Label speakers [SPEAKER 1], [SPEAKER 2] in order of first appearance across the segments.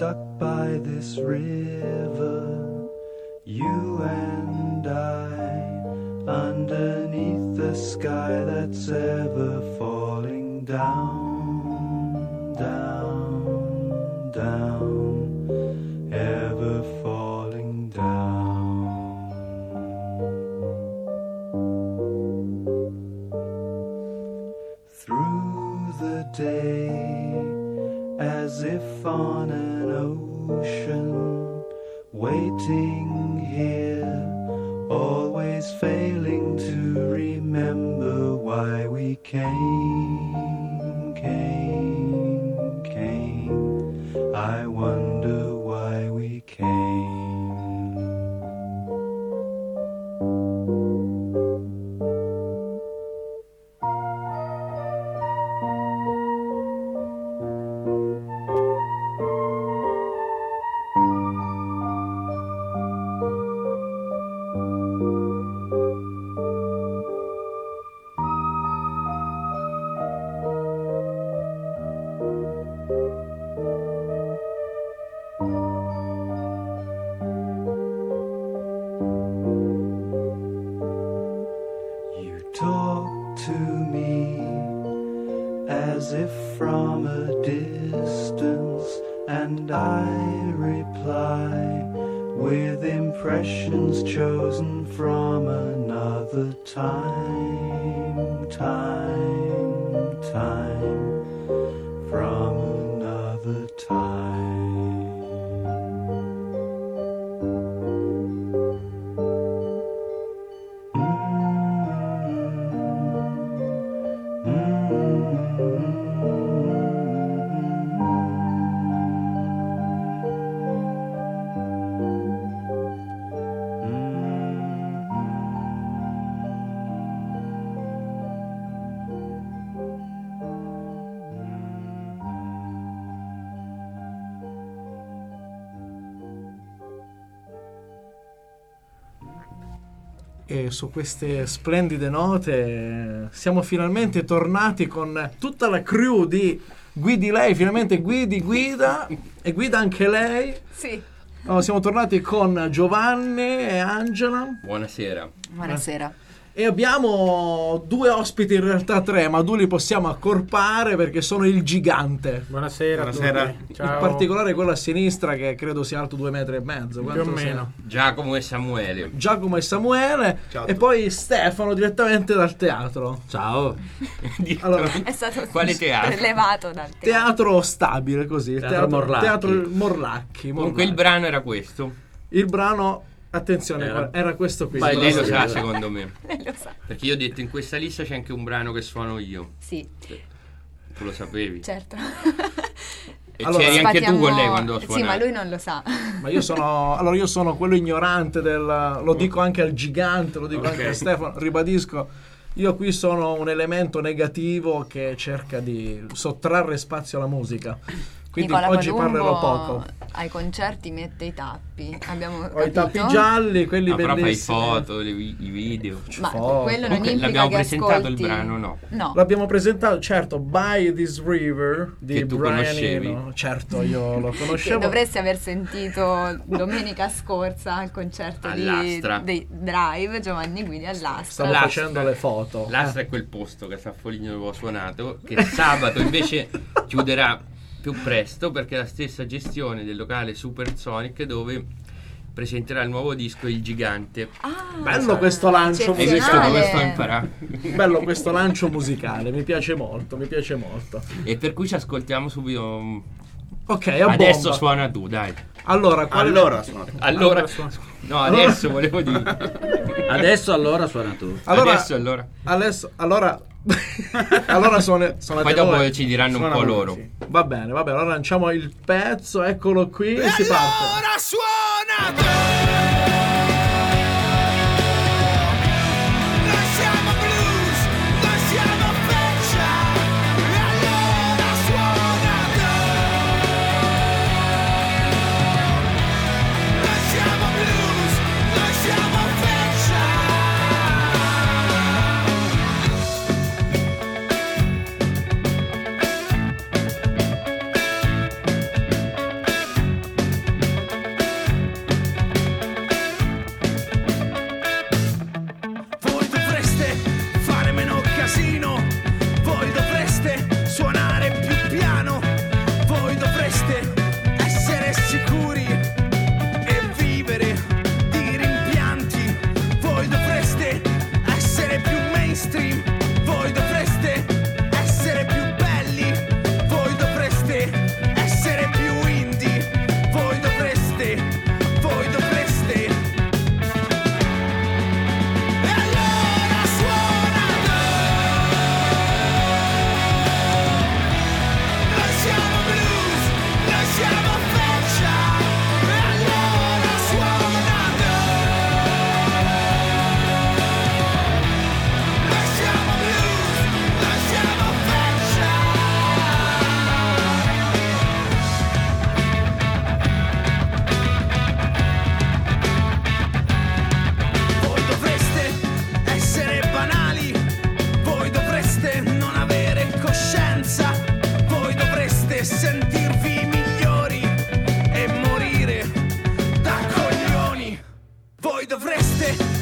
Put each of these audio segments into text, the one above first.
[SPEAKER 1] stuck by this river, you and I, underneath the sky that's ever falling down, down, down, ever falling down. Through the day, as if on an ocean, waiting here, always failing to remember why we came, came, came. I wonder why we came. Talk to me as if from a distance, and I reply with impressions chosen from another time, time, time, from another time.
[SPEAKER 2] E su queste splendide note siamo finalmente tornati con tutta la crew di Guidi Lei, finalmente guida e guida anche lei.
[SPEAKER 3] Sì.
[SPEAKER 2] Siamo tornati con Giovanni e Angela.
[SPEAKER 4] Buonasera.
[SPEAKER 3] Buonasera.
[SPEAKER 2] E abbiamo due ospiti, in realtà tre, ma due li possiamo accorpare perché sono il gigante.
[SPEAKER 5] Buonasera.
[SPEAKER 2] Ciao. In particolare quello a sinistra che credo sia alto 2,5 metri.
[SPEAKER 5] Più o meno.
[SPEAKER 4] Giacomo e Samuele.
[SPEAKER 2] Ciao. E poi Stefano direttamente dal teatro.
[SPEAKER 6] Ciao.
[SPEAKER 2] Allora,
[SPEAKER 3] È stato
[SPEAKER 4] quale teatro?
[SPEAKER 3] levato dal
[SPEAKER 2] teatro stabile, così.
[SPEAKER 6] Teatro Morlacchi.
[SPEAKER 2] Teatro Morlacchi.
[SPEAKER 4] Comunque il brano era questo.
[SPEAKER 2] Il brano, attenzione, era questo qui.
[SPEAKER 4] Lei lo sa, secondo me.
[SPEAKER 3] Lei lo sa.
[SPEAKER 4] Perché io ho detto in questa lista c'è anche un brano che suono io.
[SPEAKER 3] Sì,
[SPEAKER 4] Tu lo sapevi?
[SPEAKER 3] certo.
[SPEAKER 4] E c'eri anche tu con lei quando ho suonato.
[SPEAKER 3] Sì, ma lui non lo sa.
[SPEAKER 2] Ma io sono quello ignorante lo dico anche al gigante, lo dico anche a Stefano, ribadisco, io qui sono un elemento negativo che cerca di sottrarre spazio alla musica. Quindi
[SPEAKER 3] Nicola
[SPEAKER 2] oggi
[SPEAKER 3] Columbo
[SPEAKER 2] parlerò poco.
[SPEAKER 3] Ai concerti mette i tappi. Abbiamo
[SPEAKER 2] Ho i tappi gialli, quelli
[SPEAKER 4] Però fai
[SPEAKER 2] bellissimi.
[SPEAKER 4] foto, i video.
[SPEAKER 3] Ma
[SPEAKER 2] foto.
[SPEAKER 3] quello non implica
[SPEAKER 4] L'abbiamo
[SPEAKER 3] che
[SPEAKER 4] presentato
[SPEAKER 3] ascolti...
[SPEAKER 4] il brano, no?
[SPEAKER 3] No.
[SPEAKER 2] L'abbiamo presentato, certo, By This River di
[SPEAKER 4] Che tu
[SPEAKER 2] Brian
[SPEAKER 4] conoscevi.
[SPEAKER 2] Eno. Certo, io lo
[SPEAKER 3] Che
[SPEAKER 2] conoscevo.
[SPEAKER 3] dovresti aver sentito domenica scorsa al concerto
[SPEAKER 4] All'Astra.
[SPEAKER 3] dei Drive, Giovanni Guidi all'Astra.
[SPEAKER 2] Stavo
[SPEAKER 4] L'Astra.
[SPEAKER 2] facendo le foto.
[SPEAKER 4] L'Astra è quel posto che a Foligno dove ho suonato, che sabato invece chiuderà più presto perché è la stessa gestione del locale Supersonic dove presenterà il nuovo disco Il Gigante.
[SPEAKER 2] Bello questo lancio
[SPEAKER 4] Hai visto
[SPEAKER 2] musicale.
[SPEAKER 4] come sto imparando?
[SPEAKER 2] Bello questo lancio musicale, mi piace molto.
[SPEAKER 4] E per cui ci ascoltiamo subito.
[SPEAKER 2] Ok, a
[SPEAKER 4] Adesso
[SPEAKER 2] bomba.
[SPEAKER 4] suona tu, dai.
[SPEAKER 2] Allora,
[SPEAKER 4] Allora, no, adesso volevo dire.
[SPEAKER 6] Adesso allora suona tu.
[SPEAKER 2] Allora suonate
[SPEAKER 4] Poi dopo
[SPEAKER 2] voi.
[SPEAKER 4] ci diranno un po'
[SPEAKER 2] Suonano
[SPEAKER 4] loro.
[SPEAKER 2] sì. Va bene, allora lanciamo il pezzo, eccolo qui e si parte.
[SPEAKER 7] Allora suona tu! Noi siamo blues, noi siamo feccia, e allora suona tu! Noi siamo blues, noi siamo feccia.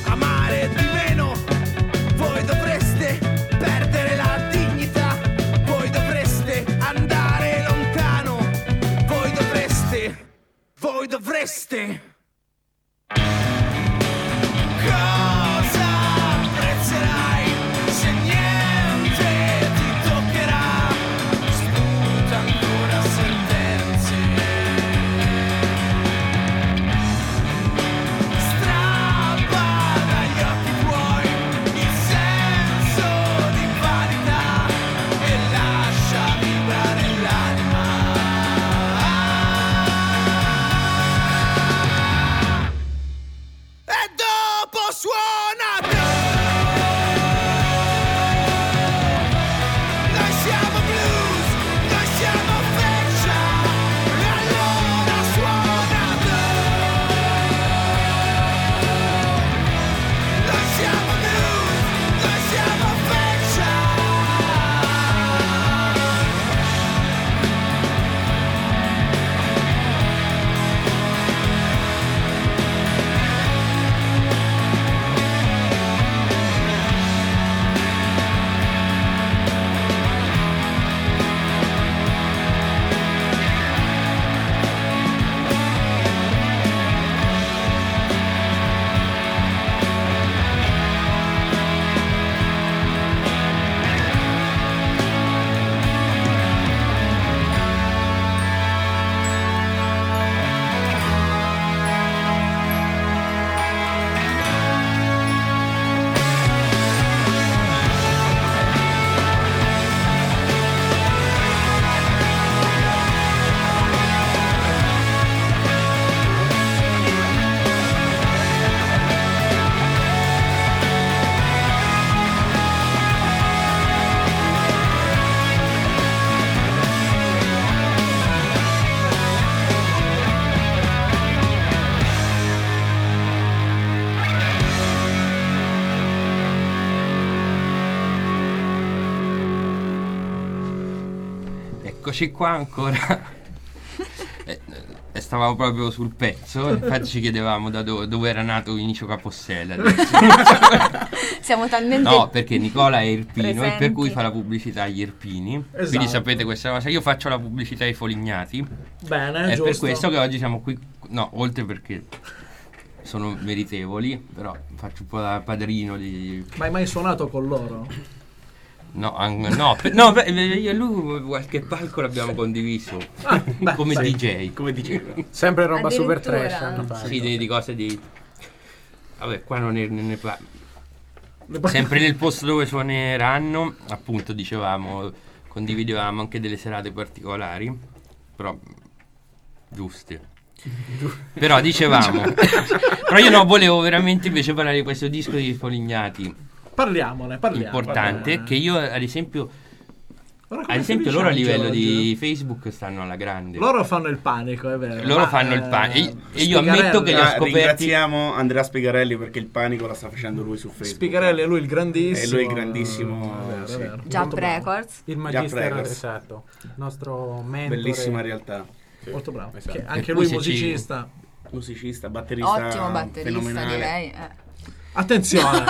[SPEAKER 7] amare di meno. Voi dovreste perdere la dignità, voi dovreste andare lontano, voi dovreste. Cosa apprezzerai se niente ti toccherà? Sputa ancora sentenze, strappa dagli occhi tuoi il senso di vanità e lascia vibrare l'anima. E dopo suona. Noi siamo blues, noi siamo freccia, e allora suona. Noi siamo blues, noi siamo freccia.
[SPEAKER 4] Eccoci qua ancora. Stavamo proprio sul pezzo, infatti ci chiedevamo da dove era nato Vinicio Capossela adesso.
[SPEAKER 3] Siamo talmente
[SPEAKER 4] No, perché Nicola è irpino e per
[SPEAKER 3] presenti.
[SPEAKER 4] cui fa la pubblicità agli irpini.
[SPEAKER 2] Esatto.
[SPEAKER 4] Quindi sapete questa cosa. Io faccio la pubblicità ai Folignati.
[SPEAKER 2] Bene,
[SPEAKER 4] È
[SPEAKER 2] giusto.
[SPEAKER 4] per questo che oggi siamo qui. No, oltre perché sono meritevoli, però faccio un po' da padrino di.
[SPEAKER 2] Ma hai mai suonato con loro?
[SPEAKER 4] No, io e lui qualche palco l'abbiamo condiviso
[SPEAKER 2] beh,
[SPEAKER 4] come
[SPEAKER 2] sì.
[SPEAKER 4] DJ.
[SPEAKER 5] Come dicevo. Sempre roba super
[SPEAKER 3] Addirittura.
[SPEAKER 5] trash hanno fatto.
[SPEAKER 4] Sì, di cose di. Vabbè, qua non ne parlo. Sempre nel posto dove suoneranno, appunto, dicevamo, condividevamo anche delle serate particolari, però giuste. Però dicevamo, però io no, volevo veramente invece parlare di questo disco di Folignati
[SPEAKER 2] Parliamone.
[SPEAKER 4] importante, che io ad esempio loro a livello di Facebook stanno alla grande.
[SPEAKER 2] Loro fanno il panico, è vero.
[SPEAKER 4] Loro
[SPEAKER 2] Ma,
[SPEAKER 4] fanno il panico e io ammetto che li ho scoperti.
[SPEAKER 8] Ringraziamo Andrea Spigarelli perché il panico la sta facendo lui su Facebook.
[SPEAKER 2] Spigarelli è lui il grandissimo.
[SPEAKER 8] È lui il grandissimo,
[SPEAKER 2] È vero,
[SPEAKER 8] sì.
[SPEAKER 2] è vero.
[SPEAKER 3] Jump
[SPEAKER 2] Molto bravo.
[SPEAKER 3] Records.
[SPEAKER 5] Il Magister,
[SPEAKER 8] Records.
[SPEAKER 5] esatto. Il nostro mentore.
[SPEAKER 8] Bellissima realtà.
[SPEAKER 2] Molto bravo.
[SPEAKER 5] Esatto.
[SPEAKER 2] Che anche
[SPEAKER 4] Per
[SPEAKER 2] lui
[SPEAKER 4] cui se ci-
[SPEAKER 2] musicista.
[SPEAKER 8] Musicista, batterista.
[SPEAKER 3] Ottimo batterista,
[SPEAKER 8] fenomenale.
[SPEAKER 3] direi.
[SPEAKER 2] Attenzione.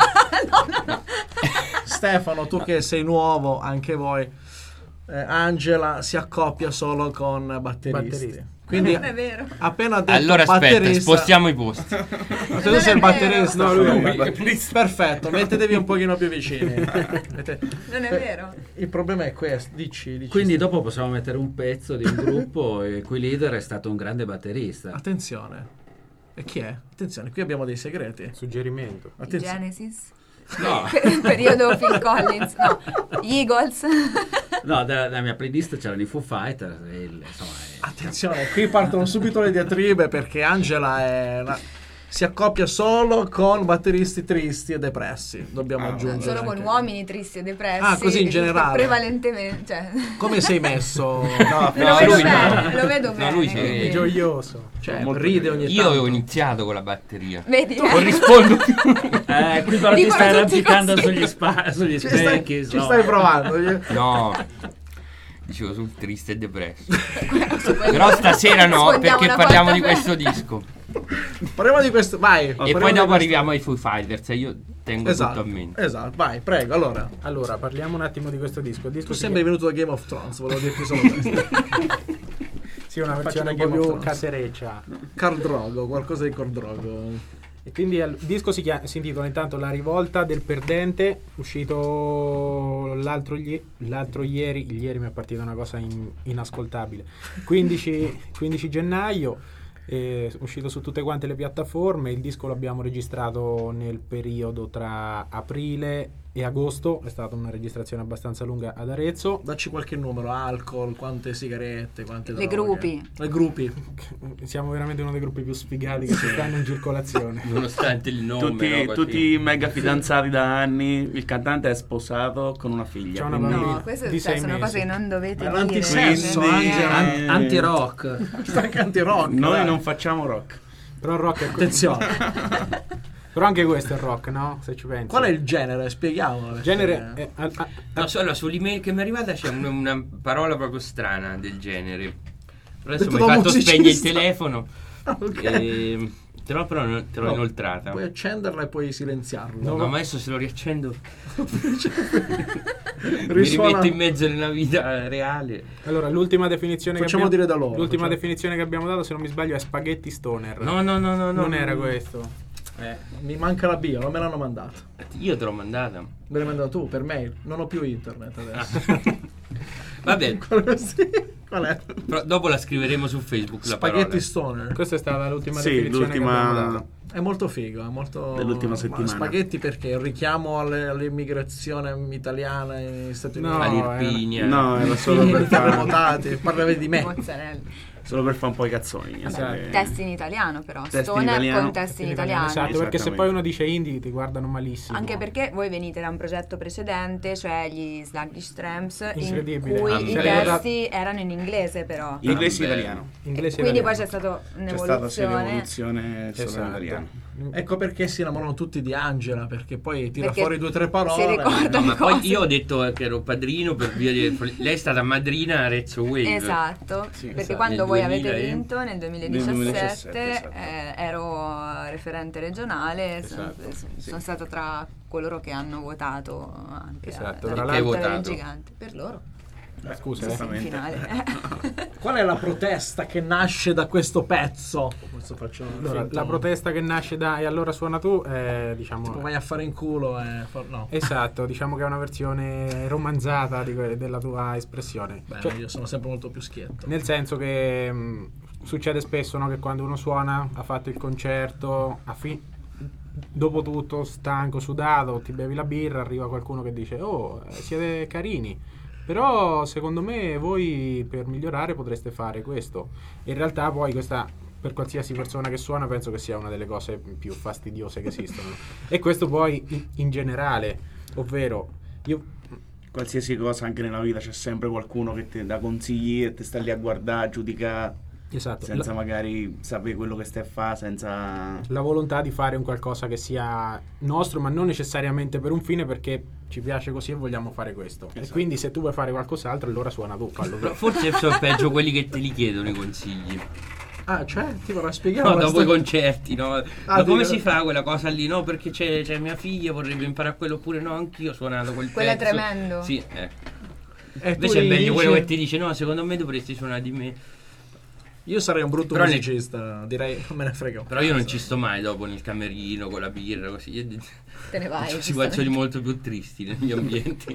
[SPEAKER 2] Stefano, tu che sei nuovo, anche voi. Angela si accoppia solo con batteristi. Quindi
[SPEAKER 3] Non è vero.
[SPEAKER 2] appena ha detto
[SPEAKER 4] Allora aspetta,
[SPEAKER 2] batterista,
[SPEAKER 4] spostiamo i posti.
[SPEAKER 2] Ma
[SPEAKER 3] Non
[SPEAKER 2] tu
[SPEAKER 3] è
[SPEAKER 2] sei il
[SPEAKER 3] vero.
[SPEAKER 2] batterista.
[SPEAKER 8] No, lui è il batterista.
[SPEAKER 2] Perfetto, mettetevi un pochino più vicini.
[SPEAKER 3] Non è vero.
[SPEAKER 2] Il problema è questo, dici.
[SPEAKER 6] Quindi dopo possiamo mettere un pezzo di un gruppo il cui leader è stato un grande batterista.
[SPEAKER 2] Attenzione. E chi è? Attenzione, qui abbiamo dei segreti.
[SPEAKER 5] Suggerimento.
[SPEAKER 2] Attenzione.
[SPEAKER 3] Genesis.
[SPEAKER 6] No,
[SPEAKER 3] Periodo Phil Collins. No, gli Eagles.
[SPEAKER 6] no, dalla mia playlist c'erano i Foo Fighters e insomma,
[SPEAKER 2] Attenzione, qui partono subito le diatribe perché Angela si accoppia solo con batteristi tristi e depressi. Dobbiamo aggiungere.
[SPEAKER 3] Solo con
[SPEAKER 2] anche.
[SPEAKER 3] uomini tristi e depressi.
[SPEAKER 2] Ah, così in generale.
[SPEAKER 3] Prevalentemente. Cioè,
[SPEAKER 2] Come sei messo?
[SPEAKER 8] No,
[SPEAKER 3] lo vedo
[SPEAKER 4] lui
[SPEAKER 3] bene.
[SPEAKER 4] no.
[SPEAKER 3] Lo vedo
[SPEAKER 4] No,
[SPEAKER 3] bene.
[SPEAKER 4] lui c'è-
[SPEAKER 3] quindi-
[SPEAKER 5] È gioioso.
[SPEAKER 2] Cioè,
[SPEAKER 8] Molto
[SPEAKER 2] ride ogni
[SPEAKER 4] Io
[SPEAKER 2] tanto.
[SPEAKER 4] avevo iniziato con la batteria.
[SPEAKER 3] Vedi?
[SPEAKER 4] Corrispondo.
[SPEAKER 6] qui però ti
[SPEAKER 3] Dicono
[SPEAKER 6] stai
[SPEAKER 3] tutti
[SPEAKER 6] arrampicando
[SPEAKER 3] così.
[SPEAKER 6] sugli
[SPEAKER 2] Ci stai,
[SPEAKER 6] specchi.
[SPEAKER 2] ci stai provando.
[SPEAKER 4] No, dicevo sul triste e depresso.
[SPEAKER 3] Su quello
[SPEAKER 4] Però stasera no,
[SPEAKER 3] scontiamo
[SPEAKER 4] perché
[SPEAKER 3] una
[SPEAKER 4] parliamo
[SPEAKER 3] volta
[SPEAKER 4] di
[SPEAKER 3] per-
[SPEAKER 4] questo disco.
[SPEAKER 2] Parliamo di questo, vai.
[SPEAKER 4] E
[SPEAKER 2] Parliamo
[SPEAKER 4] poi
[SPEAKER 2] di
[SPEAKER 4] dopo
[SPEAKER 2] questo-
[SPEAKER 4] arriviamo ai Foo Fighters, io tengo tutto a mente.
[SPEAKER 2] Esatto, vai, prego, allora.
[SPEAKER 5] Allora, parliamo un attimo di questo disco. Il disco
[SPEAKER 2] Tu
[SPEAKER 5] si
[SPEAKER 2] sembri venuto da Game of Thrones, volevo dirti solo questo.
[SPEAKER 5] Sì, una
[SPEAKER 2] Faccio
[SPEAKER 5] versione un
[SPEAKER 2] Game
[SPEAKER 5] po'
[SPEAKER 2] of
[SPEAKER 5] più
[SPEAKER 2] Thrones.
[SPEAKER 5] casereccia.
[SPEAKER 2] Khal Drogo, qualcosa di Khal Drogo.
[SPEAKER 5] E quindi il disco si intitola intanto La rivolta del perdente, uscito l'altro ieri mi è partita una cosa inascoltabile, 15 gennaio, uscito su tutte quante le piattaforme. Il disco l'abbiamo registrato nel periodo tra aprile e agosto, è stata una registrazione abbastanza lunga ad Arezzo.
[SPEAKER 2] Dacci qualche numero, alcol, quante sigarette, quante
[SPEAKER 3] Le
[SPEAKER 2] droghe.
[SPEAKER 3] gruppi.
[SPEAKER 2] Le gruppi.
[SPEAKER 5] Siamo veramente uno dei gruppi più sfigati che ci stanno in circolazione.
[SPEAKER 4] Nonostante il nome, no,
[SPEAKER 8] tutti mega fidanzati da anni. Il cantante è sposato con una figlia.
[SPEAKER 5] C'è una
[SPEAKER 8] quindi-
[SPEAKER 5] bambina.
[SPEAKER 3] No, queste
[SPEAKER 5] di 6
[SPEAKER 3] sono
[SPEAKER 5] mesi.
[SPEAKER 3] cose che non dovete
[SPEAKER 2] Ma
[SPEAKER 3] dire.
[SPEAKER 2] l'antisesso,
[SPEAKER 8] Quindi-
[SPEAKER 2] Angela.
[SPEAKER 6] Anti-rock.
[SPEAKER 2] Sta anche anti-rock.
[SPEAKER 8] Noi
[SPEAKER 2] dai.
[SPEAKER 8] non facciamo rock.
[SPEAKER 5] Però il rock è
[SPEAKER 2] Attenzione.
[SPEAKER 5] Però anche questo è rock, no? Se ci pensi.
[SPEAKER 2] Qual è il genere? Spieghiamolo.
[SPEAKER 5] Il genere?
[SPEAKER 4] No, solo sull'email che mi è arrivata c'è una parola proprio strana del genere. Adesso
[SPEAKER 2] Detto
[SPEAKER 4] mi hai
[SPEAKER 2] da
[SPEAKER 4] fatto
[SPEAKER 2] musicista.
[SPEAKER 4] spegnere il telefono.
[SPEAKER 2] Ok.
[SPEAKER 4] Te l'ho inoltrata.
[SPEAKER 2] Puoi accenderla e puoi silenziarla.
[SPEAKER 4] No, ma adesso se lo riaccendo mi
[SPEAKER 2] Risuona-
[SPEAKER 4] rimetto in mezzo nella vita reale.
[SPEAKER 5] Allora, l'ultima definizione
[SPEAKER 2] Facciamo
[SPEAKER 5] che abbiamo,
[SPEAKER 2] dire da loro,
[SPEAKER 5] l'ultima
[SPEAKER 2] facciamo.
[SPEAKER 5] definizione che abbiamo dato, se non mi sbaglio, è spaghetti stoner.
[SPEAKER 4] No.
[SPEAKER 5] Non era questo.
[SPEAKER 2] Mi manca la bio, non me l'hanno mandata.
[SPEAKER 4] Io te l'ho mandata.
[SPEAKER 2] Me l'hai mandata tu, per mail. Non ho più internet adesso.
[SPEAKER 4] Vabbè,
[SPEAKER 2] Sì. Qual è?
[SPEAKER 4] però dopo la scriveremo su Facebook la
[SPEAKER 2] Spaghetti
[SPEAKER 4] parola.
[SPEAKER 2] stoner.
[SPEAKER 5] Questa è stata l'ultima
[SPEAKER 8] Sì,
[SPEAKER 5] definizione che abbiamo dato.
[SPEAKER 8] l'ultima.
[SPEAKER 2] È molto figo, è molto...
[SPEAKER 8] Dell'ultima
[SPEAKER 2] Ma
[SPEAKER 8] settimana.
[SPEAKER 2] spaghetti perché? Il richiamo all'immigrazione italiana negli Stati
[SPEAKER 5] No,
[SPEAKER 2] Uniti.
[SPEAKER 4] All'Irpinia.
[SPEAKER 8] No, era solo per
[SPEAKER 2] Terremotati, parlavi di me.
[SPEAKER 3] Mozzarella.
[SPEAKER 8] solo per fare un po' i cazzoni.
[SPEAKER 5] Esatto.
[SPEAKER 3] Testi in italiano però.
[SPEAKER 8] Testi in
[SPEAKER 3] Stoner
[SPEAKER 8] italiano.
[SPEAKER 3] con testi in italiano.
[SPEAKER 5] Esatto, perché se
[SPEAKER 8] Esattamente.
[SPEAKER 5] poi uno dice indie ti guardano malissimo.
[SPEAKER 3] Anche perché voi venite da un progetto precedente, cioè gli Sluggish Tramps, in
[SPEAKER 5] Incredibile.
[SPEAKER 3] cui
[SPEAKER 4] Ah,
[SPEAKER 3] i
[SPEAKER 4] beh.
[SPEAKER 3] testi erano in inglese però.
[SPEAKER 8] Inglese e
[SPEAKER 4] Ah, beh.
[SPEAKER 8] italiano.
[SPEAKER 5] Inglese
[SPEAKER 3] Quindi poi
[SPEAKER 5] italiano.
[SPEAKER 3] c'è stata
[SPEAKER 8] C'è stata sì,
[SPEAKER 3] un'evoluzione.
[SPEAKER 8] l'evoluzione solo in
[SPEAKER 5] Esatto.
[SPEAKER 8] italiano.
[SPEAKER 2] Ecco perché si innamorano tutti di Angela, perché poi tira
[SPEAKER 3] Perché
[SPEAKER 2] fuori 2 o 3 parole.
[SPEAKER 3] si ricorda-
[SPEAKER 4] No, ma poi
[SPEAKER 3] cose.
[SPEAKER 4] io ho detto che ero padrino per via di... Lei è stata madrina a Arezzo Wave.
[SPEAKER 3] Esatto, perché
[SPEAKER 8] esatto.
[SPEAKER 3] quando
[SPEAKER 4] Nel
[SPEAKER 3] voi
[SPEAKER 4] 2000
[SPEAKER 3] avete
[SPEAKER 4] e-
[SPEAKER 3] vinto nel 2017,
[SPEAKER 8] Nel 2017, esatto.
[SPEAKER 3] ero referente regionale,
[SPEAKER 5] Esatto,
[SPEAKER 3] sono stata tra coloro che hanno votato anche
[SPEAKER 5] Esatto,
[SPEAKER 3] alla
[SPEAKER 5] tra
[SPEAKER 3] vittoria
[SPEAKER 4] l'altro-
[SPEAKER 3] del
[SPEAKER 4] votato?
[SPEAKER 3] gigante per loro
[SPEAKER 5] Scusa,
[SPEAKER 3] in
[SPEAKER 8] Esattamente.
[SPEAKER 3] finale.
[SPEAKER 2] Qual è la protesta che nasce da questo pezzo? Questo faccio
[SPEAKER 5] Allora,
[SPEAKER 2] finta,
[SPEAKER 5] la protesta che nasce da E allora suona tu è, diciamo,
[SPEAKER 2] tipo vai a fare in culo e no.
[SPEAKER 5] esatto, diciamo che è una versione romanzata della tua espressione.
[SPEAKER 2] Beh,
[SPEAKER 5] Cioè,
[SPEAKER 2] io sono sempre molto più schietto.
[SPEAKER 5] nel senso che succede spesso, no, che quando uno suona, ha fatto il concerto, dopo tutto stanco, sudato, ti bevi la birra, arriva qualcuno che dice "Oh, siete carini, però secondo me voi per migliorare potreste fare questo". In realtà poi questa, per qualsiasi persona che suona, penso che sia una delle cose più fastidiose che esistono. E questo poi in generale, ovvero io
[SPEAKER 8] Qualsiasi cosa anche nella vita c'è sempre qualcuno che ti dà consigli e ti sta lì a guardare, a giudicare,
[SPEAKER 5] esatto,
[SPEAKER 8] senza magari sapere quello che stai a fare, senza...
[SPEAKER 5] la volontà di fare un qualcosa che sia nostro, ma non necessariamente per un fine, perché ci piace così e vogliamo fare questo. E
[SPEAKER 8] Esatto.
[SPEAKER 5] quindi se tu vuoi fare qualcos'altro, allora suona tu, fallo tu.
[SPEAKER 4] Però forse sono peggio quelli che te li chiedono i consigli.
[SPEAKER 2] Ah, cioè, ti vorrei spiegare
[SPEAKER 4] No,
[SPEAKER 2] questa-
[SPEAKER 4] dopo i concerti, no? Ma come
[SPEAKER 2] dico-
[SPEAKER 4] si fa quella cosa lì? No, perché c'è mia figlia, vorrebbe imparare quello oppure no, anch'io ho suonato quel
[SPEAKER 3] Quello è
[SPEAKER 4] pezzo.
[SPEAKER 3] tremendo.
[SPEAKER 4] Sì,
[SPEAKER 2] E tu
[SPEAKER 4] Invece è
[SPEAKER 2] gli
[SPEAKER 4] meglio
[SPEAKER 2] dici-
[SPEAKER 4] quello che ti dice, no, secondo me dovresti suonare di me.
[SPEAKER 2] Io sarei un brutto
[SPEAKER 4] Però ne-
[SPEAKER 2] musicista, direi, non me ne frega.
[SPEAKER 4] Però io non ci sto mai dopo nel camerino con la birra, così. Io
[SPEAKER 3] Te ne vai.
[SPEAKER 4] ci faccio di molto più tristi nei miei ambienti.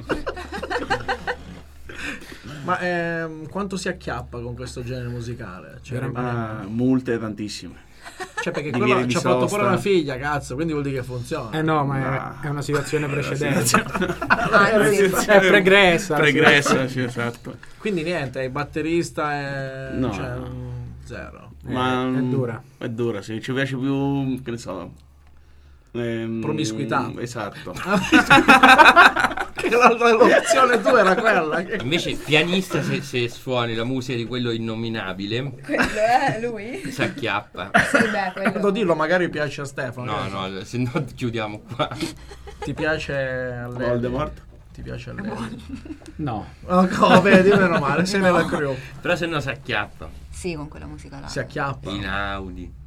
[SPEAKER 2] Ma quanto si acchiappa con questo genere musicale? Cioè,
[SPEAKER 8] multe tantissime.
[SPEAKER 2] cioè, perché
[SPEAKER 8] di
[SPEAKER 2] quello
[SPEAKER 8] viene di
[SPEAKER 2] ci ha fatto
[SPEAKER 8] sosta.
[SPEAKER 2] pure una figlia, cazzo, quindi vuol dire che funziona.
[SPEAKER 5] No, ma
[SPEAKER 8] No.
[SPEAKER 5] è una situazione precedente.
[SPEAKER 3] Anzi,
[SPEAKER 5] È pregressa.
[SPEAKER 8] Pregressa, sì, esatto.
[SPEAKER 2] Quindi niente, il batterista è...
[SPEAKER 8] No.
[SPEAKER 2] cioè, zero.
[SPEAKER 8] Ma
[SPEAKER 5] è dura.
[SPEAKER 8] È dura, sì. Ci piace più, che ne so...
[SPEAKER 2] Promiscuità.
[SPEAKER 8] Esatto.
[SPEAKER 2] Che l'opzione tua era quella. Che...
[SPEAKER 4] Invece pianista, se suoni la musica di quello innominabile,
[SPEAKER 3] quello è lui?
[SPEAKER 4] si acchiappa.
[SPEAKER 3] Sì, beh, quello.
[SPEAKER 2] Non dirlo, magari piace a Stefano.
[SPEAKER 4] No, se no chiudiamo qua.
[SPEAKER 2] Ti piace a lei?
[SPEAKER 8] Voldemort.
[SPEAKER 2] Ti piace a lei?
[SPEAKER 6] No.
[SPEAKER 2] Oh, vedi, meno male, sei nella crew.
[SPEAKER 4] Però se no si acchiappa.
[SPEAKER 3] Sì, con quella musica là.
[SPEAKER 2] Si acchiappa.
[SPEAKER 4] In Audi.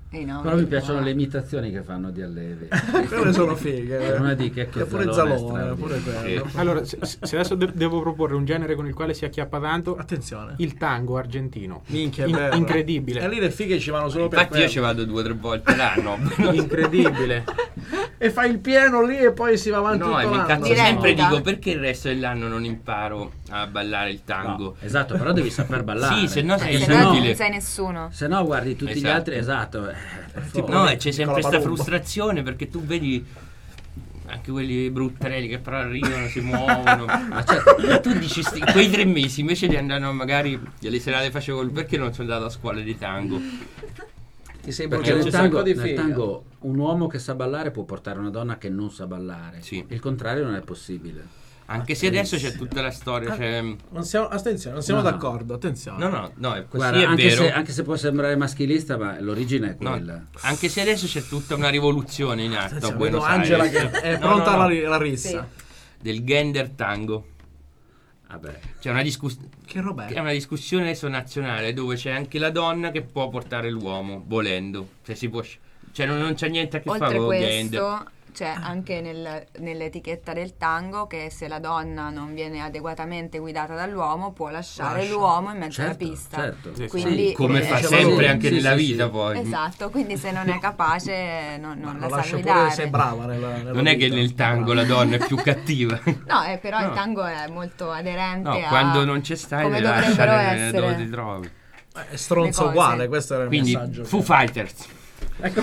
[SPEAKER 3] E no,
[SPEAKER 6] Però mi piacciono le imitazioni che fanno di Allevi.
[SPEAKER 2] Quelle sono fighe.
[SPEAKER 6] Una di che
[SPEAKER 2] E pure Zalone, pure quello.
[SPEAKER 5] Allora, se adesso devo proporre un genere con il quale si acchiappa tanto,
[SPEAKER 2] Attenzione.
[SPEAKER 5] il tango argentino.
[SPEAKER 2] Minchia, è bello.
[SPEAKER 5] Incredibile.
[SPEAKER 2] E lì le fighe ci vanno solo per
[SPEAKER 4] Infatti io
[SPEAKER 2] quello.
[SPEAKER 4] ci vado 2 o 3 volte l'anno.
[SPEAKER 5] Incredibile.
[SPEAKER 2] E fai il pieno lì e poi si va avanti
[SPEAKER 4] No, e
[SPEAKER 2] tutto
[SPEAKER 4] mi
[SPEAKER 2] l'anno.
[SPEAKER 4] incazzo
[SPEAKER 3] Diretta.
[SPEAKER 4] sempre, dico perché il resto dell'anno non imparo a ballare il tango.
[SPEAKER 6] No, esatto, però devi saper ballare.
[SPEAKER 4] Sì, se no sei
[SPEAKER 3] Se no
[SPEAKER 4] inutile.
[SPEAKER 3] non sei nessuno.
[SPEAKER 6] Se no guardi tutti gli
[SPEAKER 4] Esatto.
[SPEAKER 6] altri, esatto. Per favore.
[SPEAKER 4] No, e c'è sempre
[SPEAKER 2] Nicola
[SPEAKER 4] questa
[SPEAKER 2] Palumbo.
[SPEAKER 4] frustrazione perché tu vedi anche quelli bruttarelli che però arrivano, si muovono.
[SPEAKER 6] Ma certo,
[SPEAKER 4] E tu dici, quei 3 mesi invece di andare magari delle serate facevo perché non sono andato a scuola di tango?
[SPEAKER 2] Ti sei
[SPEAKER 6] perché
[SPEAKER 2] bruciato
[SPEAKER 6] nel
[SPEAKER 2] un sacco di
[SPEAKER 6] nel
[SPEAKER 2] figa.
[SPEAKER 6] tango un uomo che sa ballare può portare una donna che non sa ballare.
[SPEAKER 4] Sì.
[SPEAKER 6] Il contrario non è possibile.
[SPEAKER 4] Anche se adesso c'è tutta la storia, cioè...
[SPEAKER 2] Non siamo, attenzione, non siamo
[SPEAKER 6] No.
[SPEAKER 2] d'accordo, attenzione.
[SPEAKER 4] No, è così,
[SPEAKER 6] Guarda,
[SPEAKER 4] è
[SPEAKER 6] anche
[SPEAKER 4] vero.
[SPEAKER 6] se, anche se può sembrare maschilista, ma l'origine è
[SPEAKER 4] No,
[SPEAKER 6] quella.
[SPEAKER 4] anche se adesso c'è tutta una rivoluzione in atto a
[SPEAKER 2] Attenzione,
[SPEAKER 4] Buenos
[SPEAKER 2] vedo Angela
[SPEAKER 4] Aires.
[SPEAKER 2] che è
[SPEAKER 4] No,
[SPEAKER 2] pronta
[SPEAKER 4] no, no,
[SPEAKER 2] alla rissa.
[SPEAKER 4] del gender tango.
[SPEAKER 6] Vabbè.
[SPEAKER 4] C'è una discussione.
[SPEAKER 2] Che roba
[SPEAKER 4] È
[SPEAKER 2] è?
[SPEAKER 4] una discussione adesso nazionale dove c'è anche la donna che può portare l'uomo volendo. Se si può, cioè non c'è niente a che fare
[SPEAKER 3] Oltre
[SPEAKER 4] con il gender.
[SPEAKER 3] questo c'è anche nell'etichetta del tango che se la donna non viene adeguatamente guidata dall'uomo può lasciare
[SPEAKER 2] Lascia.
[SPEAKER 3] l'uomo in mezzo
[SPEAKER 6] Certo,
[SPEAKER 3] alla pista.
[SPEAKER 6] certo.
[SPEAKER 5] Sì,
[SPEAKER 3] Quindi,
[SPEAKER 4] Come fa
[SPEAKER 2] Diceva
[SPEAKER 4] sempre
[SPEAKER 2] lui.
[SPEAKER 4] anche
[SPEAKER 6] Sì,
[SPEAKER 4] nella
[SPEAKER 6] sì,
[SPEAKER 4] vita
[SPEAKER 6] sì.
[SPEAKER 4] poi.
[SPEAKER 3] Esatto, quindi se non è capace non
[SPEAKER 2] Ma
[SPEAKER 3] la
[SPEAKER 2] lo
[SPEAKER 3] sa
[SPEAKER 2] lascia
[SPEAKER 3] guidare.
[SPEAKER 2] pure sei brava nella
[SPEAKER 4] Non è che
[SPEAKER 2] vita.
[SPEAKER 4] nel tango la donna è più cattiva.
[SPEAKER 3] No, però
[SPEAKER 4] No.
[SPEAKER 3] il tango è molto aderente
[SPEAKER 4] No,
[SPEAKER 3] a
[SPEAKER 4] quando non c'è stai
[SPEAKER 3] come
[SPEAKER 4] le
[SPEAKER 3] dovrebbero
[SPEAKER 4] lasciare
[SPEAKER 3] essere.
[SPEAKER 4] dove ti trovi.
[SPEAKER 2] È
[SPEAKER 3] Le
[SPEAKER 2] stronzo
[SPEAKER 3] cose.
[SPEAKER 2] uguale, questo era il
[SPEAKER 4] Quindi
[SPEAKER 2] messaggio.
[SPEAKER 4] Foo Fighters.
[SPEAKER 2] Ecco.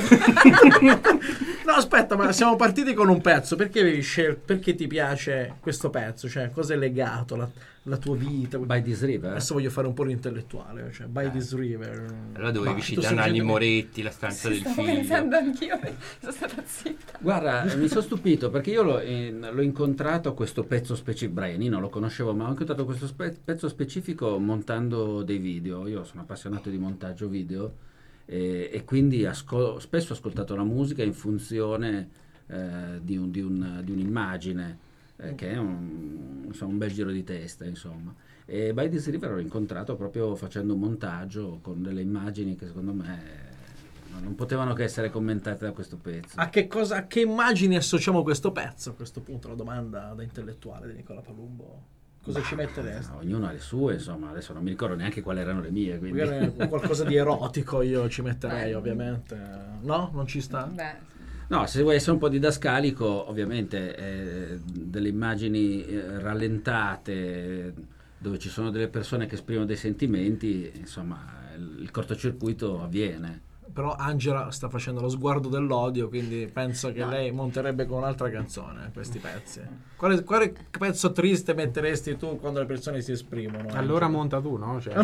[SPEAKER 2] No, aspetta, ma siamo partiti con un pezzo. Perché avevi scelto? Perché ti piace questo pezzo? Cioè, cosa è legato? La tua vita?
[SPEAKER 6] By This River.
[SPEAKER 2] Adesso voglio fare un po' l'intellettuale. Cioè, By This River.
[SPEAKER 4] Allora dovevi
[SPEAKER 2] Ma tu
[SPEAKER 4] citare Nanni
[SPEAKER 2] semplicemente-
[SPEAKER 4] Moretti, la stanza del
[SPEAKER 3] Stavo
[SPEAKER 4] figlio.
[SPEAKER 3] pensando anch'io, sono stata zitta.
[SPEAKER 6] Guarda, mi sono stupito perché io l'ho incontrato questo pezzo specifico. Brian, io non lo conoscevo, ma ho incontrato questo pezzo specifico montando dei video. Io sono appassionato di montaggio video e quindi spesso ho ascoltato la musica in funzione di un'immagine che è insomma, un bel giro di testa, insomma. E By This River l'ho incontrato proprio facendo un montaggio con delle immagini che secondo me non potevano che essere commentate da questo pezzo.
[SPEAKER 2] A che immagini associamo questo pezzo? A questo punto la domanda da intellettuale di Nicola Palumbo. Cosa ci metteresti?
[SPEAKER 6] Ognuno ha le sue, insomma, adesso non mi ricordo neanche quali erano le mie, quindi...
[SPEAKER 2] Magari qualcosa di erotico io ci metterei, ovviamente. No? Non ci sta?
[SPEAKER 3] Beh,
[SPEAKER 6] No, se vuoi essere un po' didascalico, ovviamente delle immagini rallentate dove ci sono delle persone che esprimono dei sentimenti, insomma, il cortocircuito avviene.
[SPEAKER 2] Però Angela sta facendo lo sguardo dell'odio, quindi penso che lei monterebbe con un'altra canzone questi pezzi. Quale pezzo triste metteresti tu quando le persone si esprimono?
[SPEAKER 5] Allora
[SPEAKER 2] Angela?
[SPEAKER 5] monta tu, no? Cioè,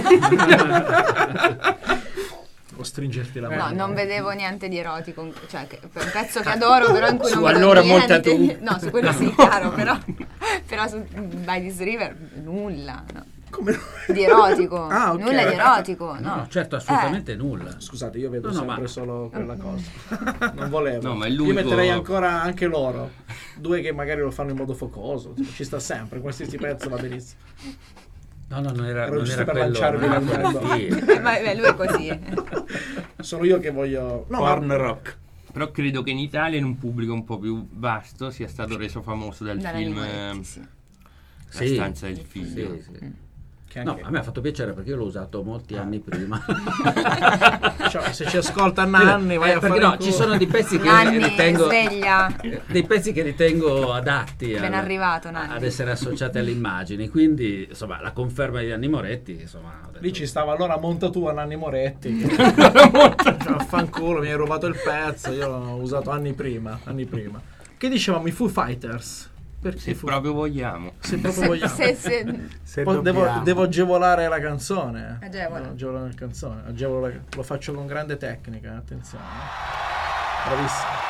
[SPEAKER 2] O stringerti la
[SPEAKER 3] no,
[SPEAKER 2] mano.
[SPEAKER 3] non vedevo niente di erotico, cioè è un pezzo che adoro, però in cui
[SPEAKER 4] Su
[SPEAKER 3] non vedo
[SPEAKER 4] Allora
[SPEAKER 3] niente.
[SPEAKER 4] monta tu.
[SPEAKER 3] No, su quello sì, chiaro, però su By This River nulla, no.
[SPEAKER 2] Come?
[SPEAKER 3] Di erotico,
[SPEAKER 2] Ah, ok.
[SPEAKER 3] nulla di erotico,
[SPEAKER 6] No,
[SPEAKER 3] no.
[SPEAKER 6] certo, assolutamente nulla.
[SPEAKER 2] Scusate, io vedo
[SPEAKER 6] No, no,
[SPEAKER 2] sempre
[SPEAKER 6] ma-
[SPEAKER 2] solo quella cosa. Non volevo.
[SPEAKER 4] No, ma è
[SPEAKER 2] Io
[SPEAKER 4] l'unico-
[SPEAKER 2] metterei ancora anche loro. Due che magari lo fanno in modo focoso. Ci sta sempre, qualsiasi pezzo va benissimo.
[SPEAKER 6] No, non era,
[SPEAKER 2] Ero
[SPEAKER 6] non
[SPEAKER 2] giusto
[SPEAKER 6] era
[SPEAKER 2] per
[SPEAKER 6] quello.
[SPEAKER 2] lanciarvi
[SPEAKER 6] non era
[SPEAKER 2] l'argomento.
[SPEAKER 6] quello. Sì.
[SPEAKER 3] Ma lui è così.
[SPEAKER 2] Sono io che voglio... No,
[SPEAKER 8] Porn rock.
[SPEAKER 4] Però credo che in Italia, in un pubblico un po' più vasto, sia stato reso famoso dal
[SPEAKER 3] Dalla
[SPEAKER 4] film
[SPEAKER 3] Moretti, sì.
[SPEAKER 4] La
[SPEAKER 6] Sì,
[SPEAKER 4] stanza del figlio.
[SPEAKER 6] sì, sì.
[SPEAKER 2] che
[SPEAKER 6] No,
[SPEAKER 2] anche-
[SPEAKER 6] a me ha fatto piacere perché io l'ho usato molti anni prima.
[SPEAKER 2] Cioè, se ci ascolta Nanni, vai a
[SPEAKER 6] perché
[SPEAKER 2] fare
[SPEAKER 6] no,
[SPEAKER 2] il
[SPEAKER 6] ci
[SPEAKER 2] culo.
[SPEAKER 6] sono dei pezzi che
[SPEAKER 3] Nanni,
[SPEAKER 6] ritengo
[SPEAKER 3] sveglia.
[SPEAKER 6] dei pezzi che ritengo adatti
[SPEAKER 3] Ben arrivato, Nanni.
[SPEAKER 6] ad essere associati alle immagini, quindi insomma la conferma di Nanni Moretti, insomma, ho detto-
[SPEAKER 2] Lì ci stava allora monta tu a Nanni Moretti. Che... cioè, fanculo, mi hai rubato il pezzo, io l'ho usato anni prima. Che dicevamo, i Foo Fighters? Perché
[SPEAKER 4] Se proprio vogliamo.
[SPEAKER 2] se proprio vogliamo.
[SPEAKER 5] Se
[SPEAKER 2] Poi
[SPEAKER 5] dobbiamo.
[SPEAKER 2] devo agevolare la canzone.
[SPEAKER 3] Agevola.
[SPEAKER 2] Devo agevolare la canzone. Lo faccio con grande tecnica, attenzione. Bravissimo.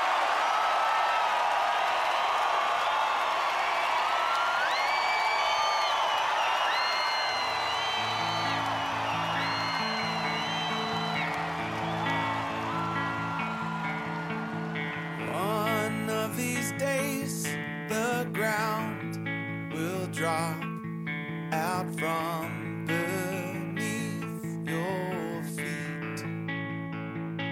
[SPEAKER 7] One of these days, the ground will drop out from beneath your feet.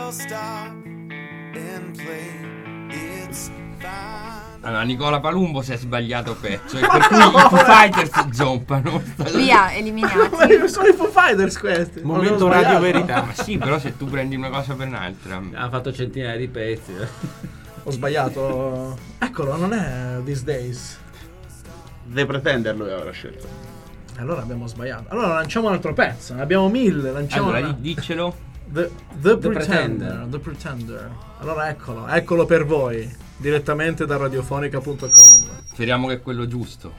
[SPEAKER 7] so stop and play. It's fine.
[SPEAKER 4] Allora, Nicola Palumbo si è sbagliato pezzo e per cui i Foo Fighters zompano.
[SPEAKER 3] Via, eliminati.
[SPEAKER 2] Ma sono i Foo Fighters questi.
[SPEAKER 5] Momento
[SPEAKER 2] Non avevo
[SPEAKER 5] radio
[SPEAKER 2] sbagliato.
[SPEAKER 5] verità.
[SPEAKER 4] Ma sì, però se tu prendi una cosa per un'altra.
[SPEAKER 6] Ha fatto centinaia di pezzi.
[SPEAKER 2] Ho sbagliato. Eccolo, non è These Days.
[SPEAKER 8] The Pretender lui aveva scelto.
[SPEAKER 2] Allora abbiamo sbagliato. Allora lanciamo un altro pezzo. Ne abbiamo 1000. Lanciamo
[SPEAKER 4] Allora,
[SPEAKER 2] una-
[SPEAKER 4] diccelo.
[SPEAKER 2] The
[SPEAKER 6] Pretender.
[SPEAKER 2] Pretender. The Pretender. Allora eccolo per voi. Direttamente da radiofonica.com.
[SPEAKER 4] Speriamo che è quello giusto.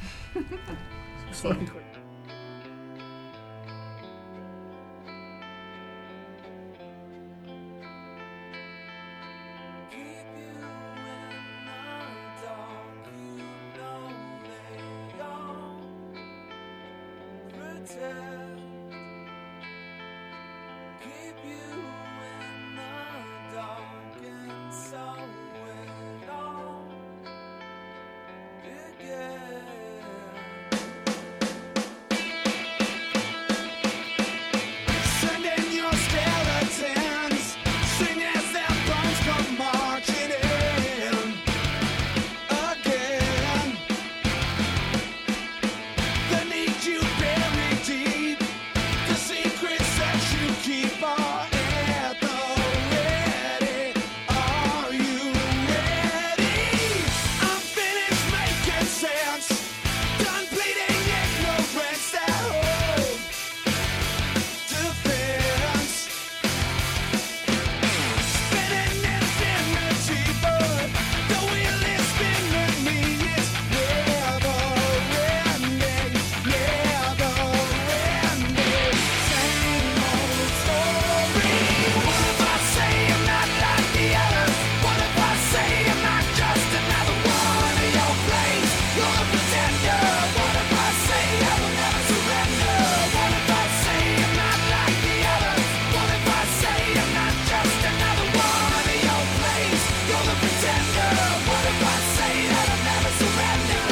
[SPEAKER 7] Sending your skeletons, sing as their bones come marching in again. They need you buried deep, the secrets that you keep are at the ready. Are you ready? I'm finished making sense, done bleeding ignorance that hope defense. Spinning infinity, but the wheel is spinning me. It's never ending, never ending. Same old story. What if I say I'm not like the others? What if I say I'm not just another one of your plays? You're a pretender. What if I say I will never surrender? What if I say I'm not like the others? What if I say I'm not just another one of your plays? You're the pretender. What if I say that I'll never surrender?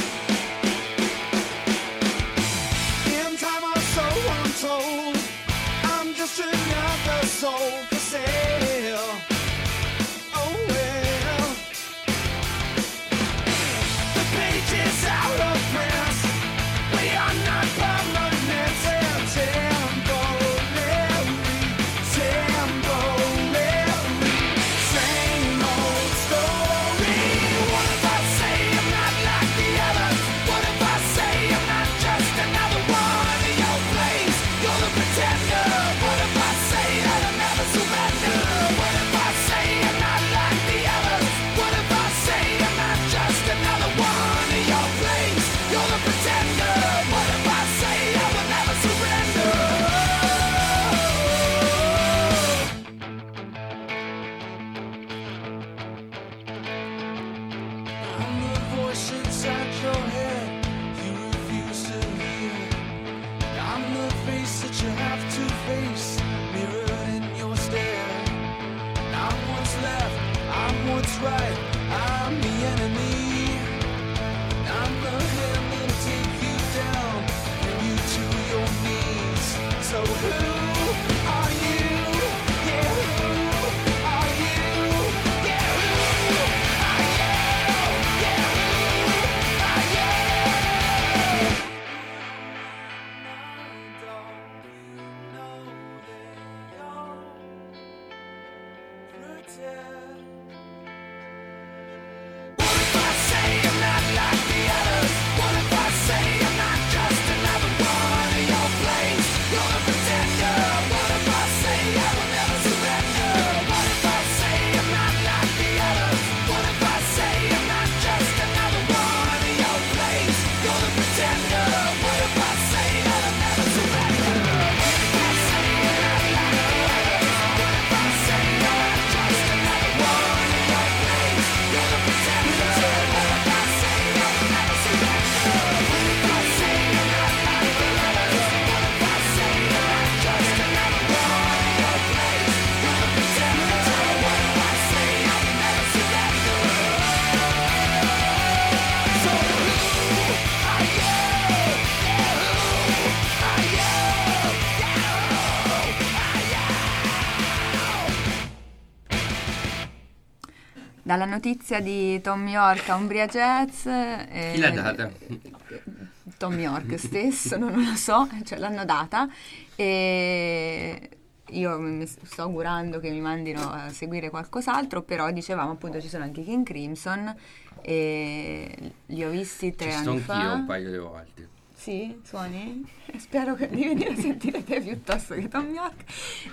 [SPEAKER 7] In time or so untold, I'm just another soul for sale. Oh well, the page is out of print. We are not permanent and temporary, temporary. Same old story. What if I say I'm not like the others? What if I say I'm not just another one of your plays? You're the pretender. What if I say that I'll never surrender? What if I say I'm not like the others? What if I say I'm not just another one of your plays? You're the pretender. What if I say I will never surrender? I'm the voice inside your head you refuse to hear. I'm the face that you have to face, mirrored in your stare. I'm what's left, I'm what's right, I'm the enemy. I'm the hand that'll take you down, bring you to your knees. So who are you? Yeah, who are you? Yeah, who are you? Yeah, who are you? Pretend
[SPEAKER 3] Dalla notizia di Tom York a Umbria Jazz.
[SPEAKER 4] Chi l'ha data?
[SPEAKER 3] Tom York stesso, non lo so, cioè l'hanno data. E io mi sto augurando che mi mandino a seguire qualcos'altro, però dicevamo appunto ci sono anche i King Crimson e li ho visti 3
[SPEAKER 4] Ci
[SPEAKER 3] anni
[SPEAKER 4] sto
[SPEAKER 3] fa.
[SPEAKER 4] anch'io un paio di volte.
[SPEAKER 3] Sì, suoni? Spero di venire a sentire te piuttosto che Tom York.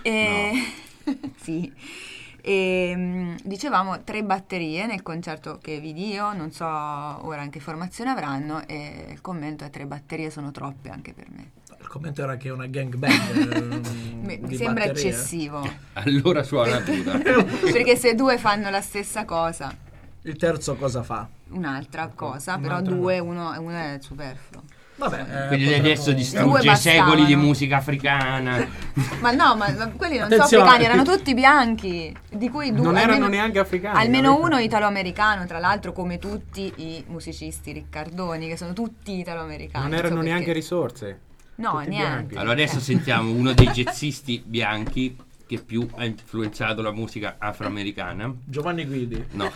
[SPEAKER 3] Sì. E dicevamo 3 batterie nel concerto che vidi io, non so ora in che formazione avranno, e il commento è 3 batterie sono troppe anche per me.
[SPEAKER 2] Il commento era che è una gangbang.
[SPEAKER 3] Mi sembra eccessivo.
[SPEAKER 4] Allora suona tutta.
[SPEAKER 3] Perché se 2 fanno la stessa cosa,
[SPEAKER 2] Il terzo cosa fa?
[SPEAKER 3] un'altra cosa, però
[SPEAKER 2] Un'altra
[SPEAKER 3] 2, uno è superfluo.
[SPEAKER 2] Vabbè,
[SPEAKER 4] Quindi lei adesso
[SPEAKER 3] Due
[SPEAKER 4] distrugge
[SPEAKER 3] bastavano.
[SPEAKER 4] secoli di musica africana.
[SPEAKER 3] Ma no, ma quelli non
[SPEAKER 2] Attenzione.
[SPEAKER 3] sono africani, erano tutti bianchi, di cui 2
[SPEAKER 5] Non erano neanche africani.
[SPEAKER 3] almeno uno italo-americano, tra l'altro, come tutti i musicisti riccardoni, che sono tutti italo-americani.
[SPEAKER 5] Non
[SPEAKER 3] non so
[SPEAKER 5] erano
[SPEAKER 3] perché.
[SPEAKER 5] neanche risorse.
[SPEAKER 3] No,
[SPEAKER 5] tutti
[SPEAKER 3] niente.
[SPEAKER 5] bianchi.
[SPEAKER 4] Allora adesso sentiamo uno dei jazzisti bianchi che più ha influenzato la musica afroamericana.
[SPEAKER 2] Giovanni Guidi.
[SPEAKER 4] No,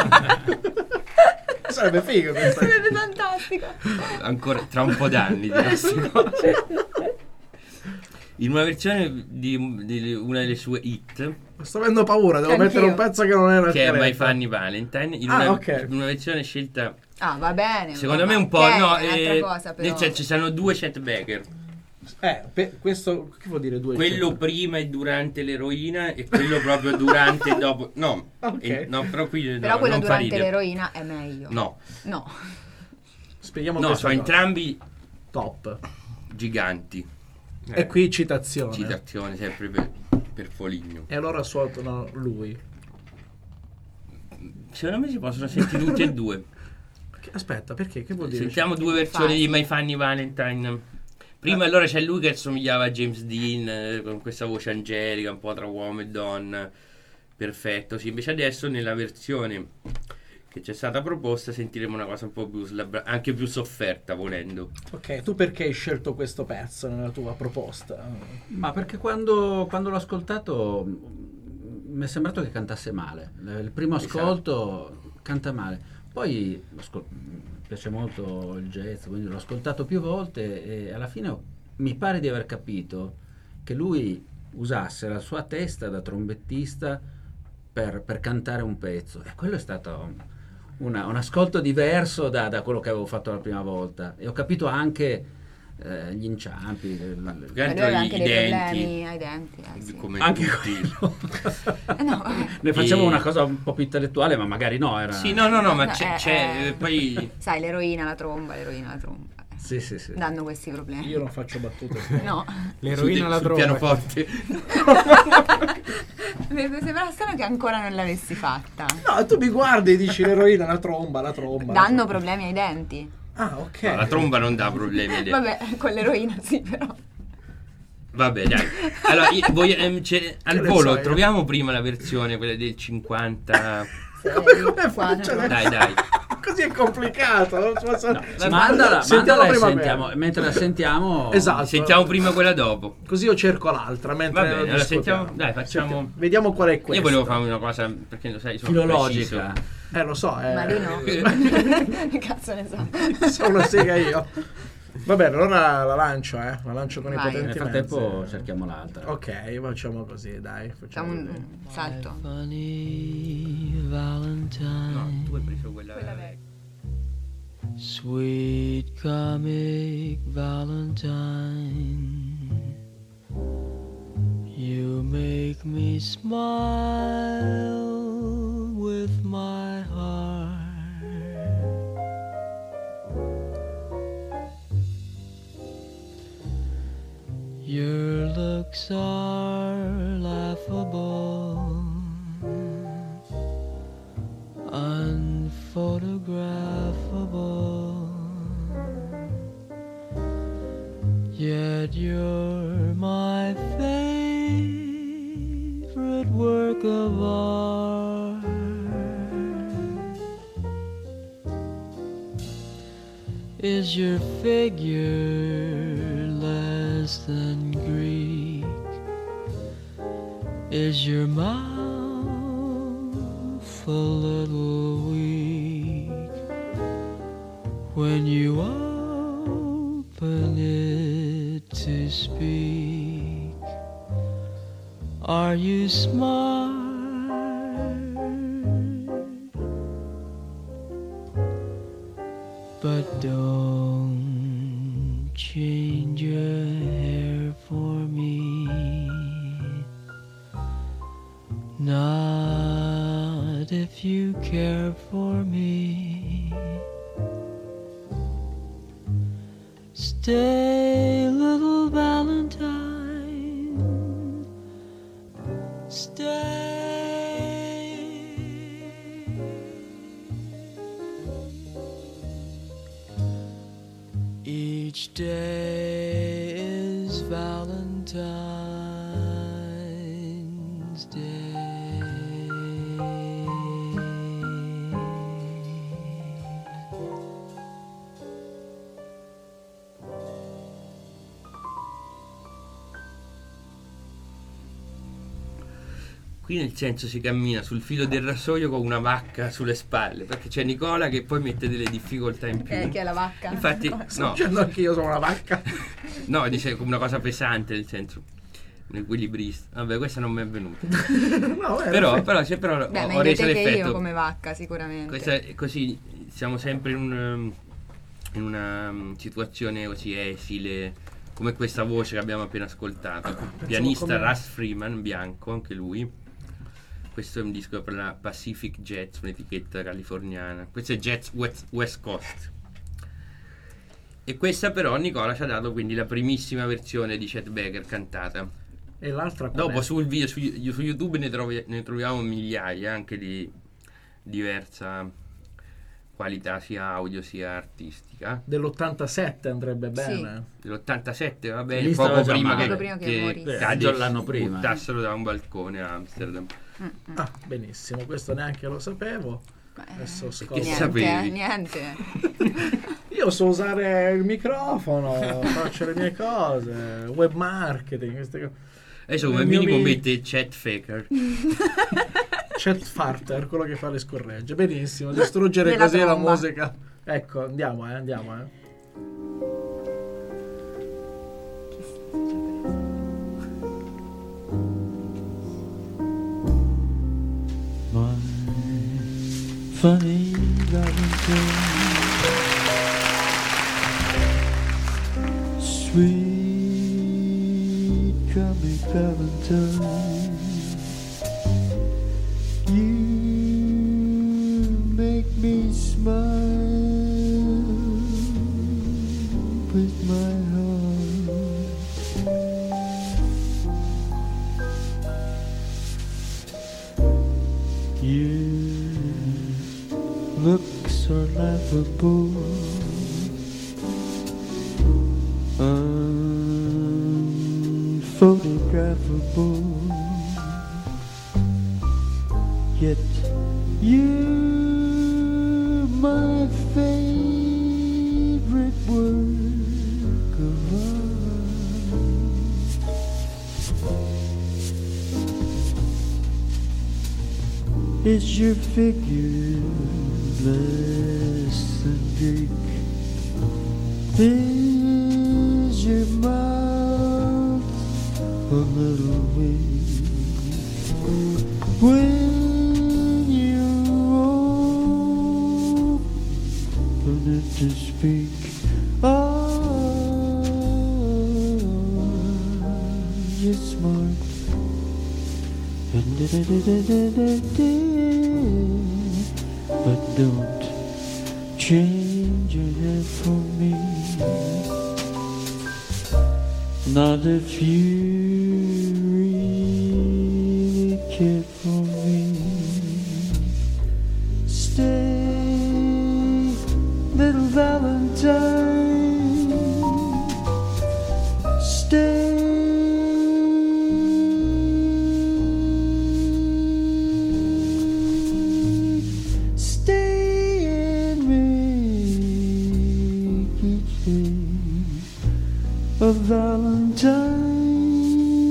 [SPEAKER 2] Sarebbe figo questa.
[SPEAKER 3] Sarebbe fantastico.
[SPEAKER 4] ancora tra un po' d'anni di queste cose. In una versione di una delle sue hit,
[SPEAKER 2] Sto avendo paura, devo
[SPEAKER 3] Anch'io.
[SPEAKER 2] mettere un pezzo che non è una
[SPEAKER 4] che è My
[SPEAKER 2] scaletta.
[SPEAKER 4] Funny Valentine, in
[SPEAKER 2] ok.
[SPEAKER 4] una versione scelta
[SPEAKER 3] Ah, va bene.
[SPEAKER 4] secondo
[SPEAKER 3] vabbè,
[SPEAKER 4] me un po',
[SPEAKER 3] ok,
[SPEAKER 4] no,
[SPEAKER 3] è un'altra cosa, però.
[SPEAKER 4] nel senso ci sono 2 Chet Baker,
[SPEAKER 2] Questo che vuol dire 2?
[SPEAKER 4] quello prima e durante l'eroina e quello proprio durante e dopo. No,
[SPEAKER 2] Ok.
[SPEAKER 4] no, però qui
[SPEAKER 3] Però
[SPEAKER 4] no,
[SPEAKER 3] quello
[SPEAKER 4] non fa
[SPEAKER 3] durante
[SPEAKER 4] ridere.
[SPEAKER 3] l'eroina è meglio.
[SPEAKER 4] No,
[SPEAKER 3] No.
[SPEAKER 2] Spieghiamo
[SPEAKER 4] no,
[SPEAKER 2] questa
[SPEAKER 4] sono
[SPEAKER 2] cosa.
[SPEAKER 4] entrambi
[SPEAKER 2] Top.
[SPEAKER 4] giganti.
[SPEAKER 2] E qui citazione.
[SPEAKER 4] Citazione sempre per Foligno.
[SPEAKER 2] E allora suonano lui.
[SPEAKER 4] Secondo me si possono sentire tutti e due.
[SPEAKER 2] Aspetta, perché? Che vuol dire?
[SPEAKER 4] Sentiamo 2 versioni di My Funny Valentine. Prima allora c'è lui che assomigliava a James Dean, con questa voce angelica, un po' tra uomo e donna, perfetto. Sì, invece adesso nella versione che ci è stata proposta sentiremo una cosa un po' più anche più sofferta, volendo.
[SPEAKER 2] Ok, tu perché hai scelto questo pezzo nella tua proposta?
[SPEAKER 6] Ma perché quando l'ho ascoltato mi è sembrato che cantasse male. Il primo ascolto canta male. Poi mi piace molto il jazz, quindi l'ho ascoltato più volte e alla fine mi pare di aver capito che lui usasse la sua testa da trombettista per cantare un pezzo. E quello è stato un ascolto diverso da quello che avevo fatto la prima volta. E ho capito anche gli inciampi,
[SPEAKER 3] Ma lui aveva anche dei problemi ai denti. Sì.
[SPEAKER 4] Come
[SPEAKER 6] anche
[SPEAKER 4] tutti.
[SPEAKER 3] No, vabbè.
[SPEAKER 6] ne facevo
[SPEAKER 4] E-
[SPEAKER 6] una cosa un po' più intellettuale, ma magari no, era...
[SPEAKER 4] Sì, no, ma
[SPEAKER 3] No,
[SPEAKER 4] c'è poi
[SPEAKER 3] Sai, l'eroina, la tromba.
[SPEAKER 6] Sì, sì, sì.
[SPEAKER 3] Danno questi problemi.
[SPEAKER 2] Io non faccio battute.
[SPEAKER 3] No.
[SPEAKER 5] L'eroina alla
[SPEAKER 4] sul
[SPEAKER 5] droga.
[SPEAKER 4] pianoforte.
[SPEAKER 3] Mi sembra strano che ancora non l'avessi fatta.
[SPEAKER 2] No, tu mi guardi e dici l'eroina, la tromba.
[SPEAKER 3] Danno problemi ai denti.
[SPEAKER 2] Ah, ok.
[SPEAKER 4] No, la tromba non dà problemi.
[SPEAKER 3] Vabbè, con l'eroina sì, però.
[SPEAKER 4] Vabbè, dai. Allora, al
[SPEAKER 2] ne
[SPEAKER 4] volo
[SPEAKER 2] so io?
[SPEAKER 4] troviamo prima la versione, quella del 50.
[SPEAKER 2] Come faccio?
[SPEAKER 4] Dai.
[SPEAKER 2] Così è complicato. Non si posso-
[SPEAKER 6] Mandala
[SPEAKER 2] Sentiamo
[SPEAKER 6] e
[SPEAKER 2] prima
[SPEAKER 6] sentiamo.
[SPEAKER 2] quella.
[SPEAKER 6] Mentre la sentiamo...
[SPEAKER 2] Esatto.
[SPEAKER 4] Sentiamo prima quella dopo.
[SPEAKER 2] Così io cerco l'altra. Mentre
[SPEAKER 4] Va bene,
[SPEAKER 2] lo
[SPEAKER 4] allora
[SPEAKER 2] discutiamo.
[SPEAKER 4] sentiamo. Dai, facciamo.
[SPEAKER 2] Vediamo qual è questa.
[SPEAKER 4] Io volevo fare una cosa, perché lo sai, sono
[SPEAKER 6] filologica.
[SPEAKER 4] preciso.
[SPEAKER 2] Lo so.
[SPEAKER 3] Ma lui no. Che cazzo ne so.
[SPEAKER 2] Sono una sega io. Va bene, allora la lancio, La lancio con
[SPEAKER 3] Vai.
[SPEAKER 2] i potenti
[SPEAKER 6] Nel frattempo
[SPEAKER 2] mezzi.
[SPEAKER 6] cerchiamo l'altra.
[SPEAKER 2] Ok, facciamo così, dai.
[SPEAKER 3] Facciamo
[SPEAKER 2] Facciamo così.
[SPEAKER 3] un salto.
[SPEAKER 1] Funny Valentine,
[SPEAKER 4] No, tu hai preso quella.
[SPEAKER 1] sweet comic Valentine. You make me smile with my heart. Your looks are laughable, unphotographable, yet you're my favorite work of art. Is your figure less than Greek? Is your mouth a little weak when you open it to speak. Are you smart? But don't change your hair for me. Not if you care for me. Stay, little Valentine. Stay. Each day is Valentine's Day.
[SPEAKER 4] Qui nel senso si cammina sul filo del rasoio con una vacca sulle spalle, perché c'è Nicola che poi mette delle difficoltà in più.
[SPEAKER 3] Che è la vacca?
[SPEAKER 4] Infatti,
[SPEAKER 2] Sto
[SPEAKER 4] no,
[SPEAKER 2] dicendo anche io sono una vacca.
[SPEAKER 4] no, dice come una cosa pesante, nel senso un equilibrista. Vabbè, questa non mi è venuta.
[SPEAKER 2] No,
[SPEAKER 4] però
[SPEAKER 2] perfetto.
[SPEAKER 3] Beh,
[SPEAKER 4] ho
[SPEAKER 3] meglio
[SPEAKER 4] reso
[SPEAKER 3] te che
[SPEAKER 4] l'effetto.
[SPEAKER 3] io come vacca, sicuramente.
[SPEAKER 4] Questa è così, siamo sempre in una situazione così esile, come questa voce che abbiamo appena ascoltato. Pianista
[SPEAKER 2] come-
[SPEAKER 4] Russ Freeman, bianco, anche lui. Questo è un disco per la Pacific Jazz, un'etichetta californiana. Questo è Jazz West Coast. E questa però Nicola ci ha dato quindi la primissima versione di Chet Baker cantata.
[SPEAKER 2] E l'altra qual
[SPEAKER 4] Dopo
[SPEAKER 2] è?
[SPEAKER 4] sul video su YouTube ne troviamo migliaia, anche di diversa qualità sia audio sia artistica.
[SPEAKER 2] Dell'87 andrebbe bene.
[SPEAKER 4] Dell'87 va bene,
[SPEAKER 6] Lì
[SPEAKER 4] poco
[SPEAKER 6] stava già
[SPEAKER 4] prima
[SPEAKER 6] male.
[SPEAKER 3] Poco prima che morisse.
[SPEAKER 4] cade,
[SPEAKER 6] già l'anno prima.
[SPEAKER 4] buttassero da un balcone a Amsterdam.
[SPEAKER 2] Ah, benissimo, questo neanche lo sapevo.
[SPEAKER 3] Beh,
[SPEAKER 2] Adesso
[SPEAKER 4] Che
[SPEAKER 2] scopro.
[SPEAKER 4] sapevi?
[SPEAKER 3] Niente.
[SPEAKER 2] Io so usare il microfono, faccio le mie cose, web marketing, queste cose.
[SPEAKER 4] Adesso come
[SPEAKER 2] Il mio
[SPEAKER 4] minimo
[SPEAKER 2] mi-
[SPEAKER 4] mette Chet Faker.
[SPEAKER 2] Chet Farter, quello che fa le scorregge. Benissimo, distruggere
[SPEAKER 3] Nella
[SPEAKER 2] così la
[SPEAKER 3] tromba.
[SPEAKER 2] musica. Ecco, andiamo.
[SPEAKER 1] My funny Valentine, sweet comic Valentine, you make me smile with my heart. Your looks are laughable, unphotographable, yet you're my favorite work of art. Is your figure less than Greek? Is your mouth a little weak? When you open it to speak, you're smart. But don't change your head for me. Not if you really care for me. Stay, little Valentine. Stay. Stay and make each day a Valentine.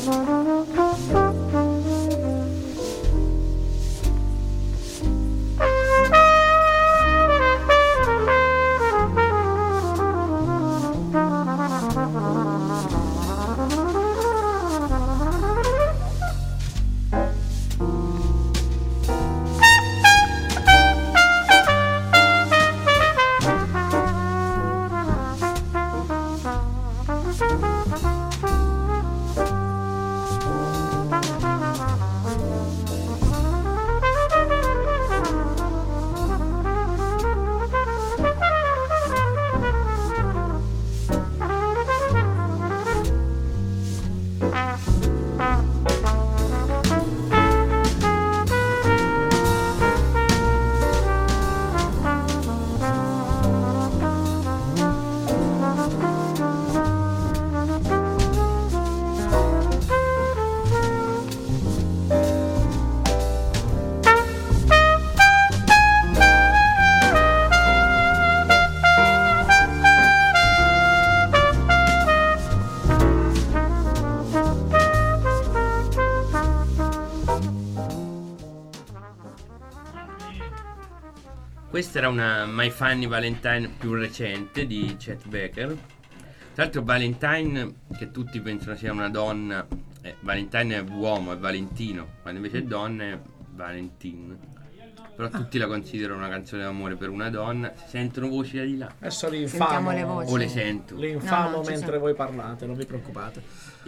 [SPEAKER 4] Questa era una My Funny Valentine più recente di Chet Baker. Tra l'altro Valentine, che tutti pensano sia una donna, Valentine è uomo, è Valentino, quando invece è donna è Valentine. Però tutti la considerano una canzone d'amore per una donna. Si sentono voci da di là?
[SPEAKER 2] Adesso li
[SPEAKER 3] Sentiamo le
[SPEAKER 2] infamo,
[SPEAKER 3] voci.
[SPEAKER 4] O le sento?
[SPEAKER 2] li infamo
[SPEAKER 3] No, no, ci
[SPEAKER 2] mentre
[SPEAKER 3] sono.
[SPEAKER 2] voi parlate, non vi preoccupate.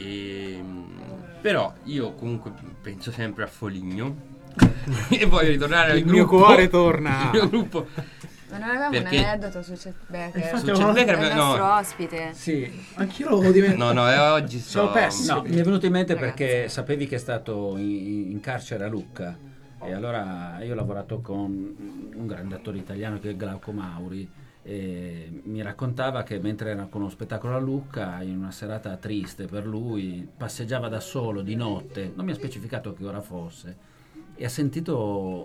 [SPEAKER 4] Però io comunque penso sempre a Foligno e voglio ritornare al
[SPEAKER 5] Il
[SPEAKER 4] gruppo.
[SPEAKER 5] mio cuore torna.
[SPEAKER 4] Il mio gruppo.
[SPEAKER 3] Ma non avevamo
[SPEAKER 4] Perché-
[SPEAKER 3] un aneddoto su Chet Baker?
[SPEAKER 2] Infatti
[SPEAKER 4] Su Chet Baker
[SPEAKER 3] È il
[SPEAKER 4] no.
[SPEAKER 3] nostro ospite.
[SPEAKER 2] Sì, anch'io l'avevo dimenticato.
[SPEAKER 4] No, oggi
[SPEAKER 2] Sono pessimo.
[SPEAKER 6] No, mi è venuto in mente
[SPEAKER 3] Ragazzi.
[SPEAKER 6] perché sapevi che è stato in carcere a Lucca e allora io ho lavorato con un grande attore italiano che è Glauco Mauri e mi raccontava che mentre era con uno spettacolo a Lucca, in una serata triste per lui, passeggiava da solo di notte, non mi ha specificato che ora fosse, e ha sentito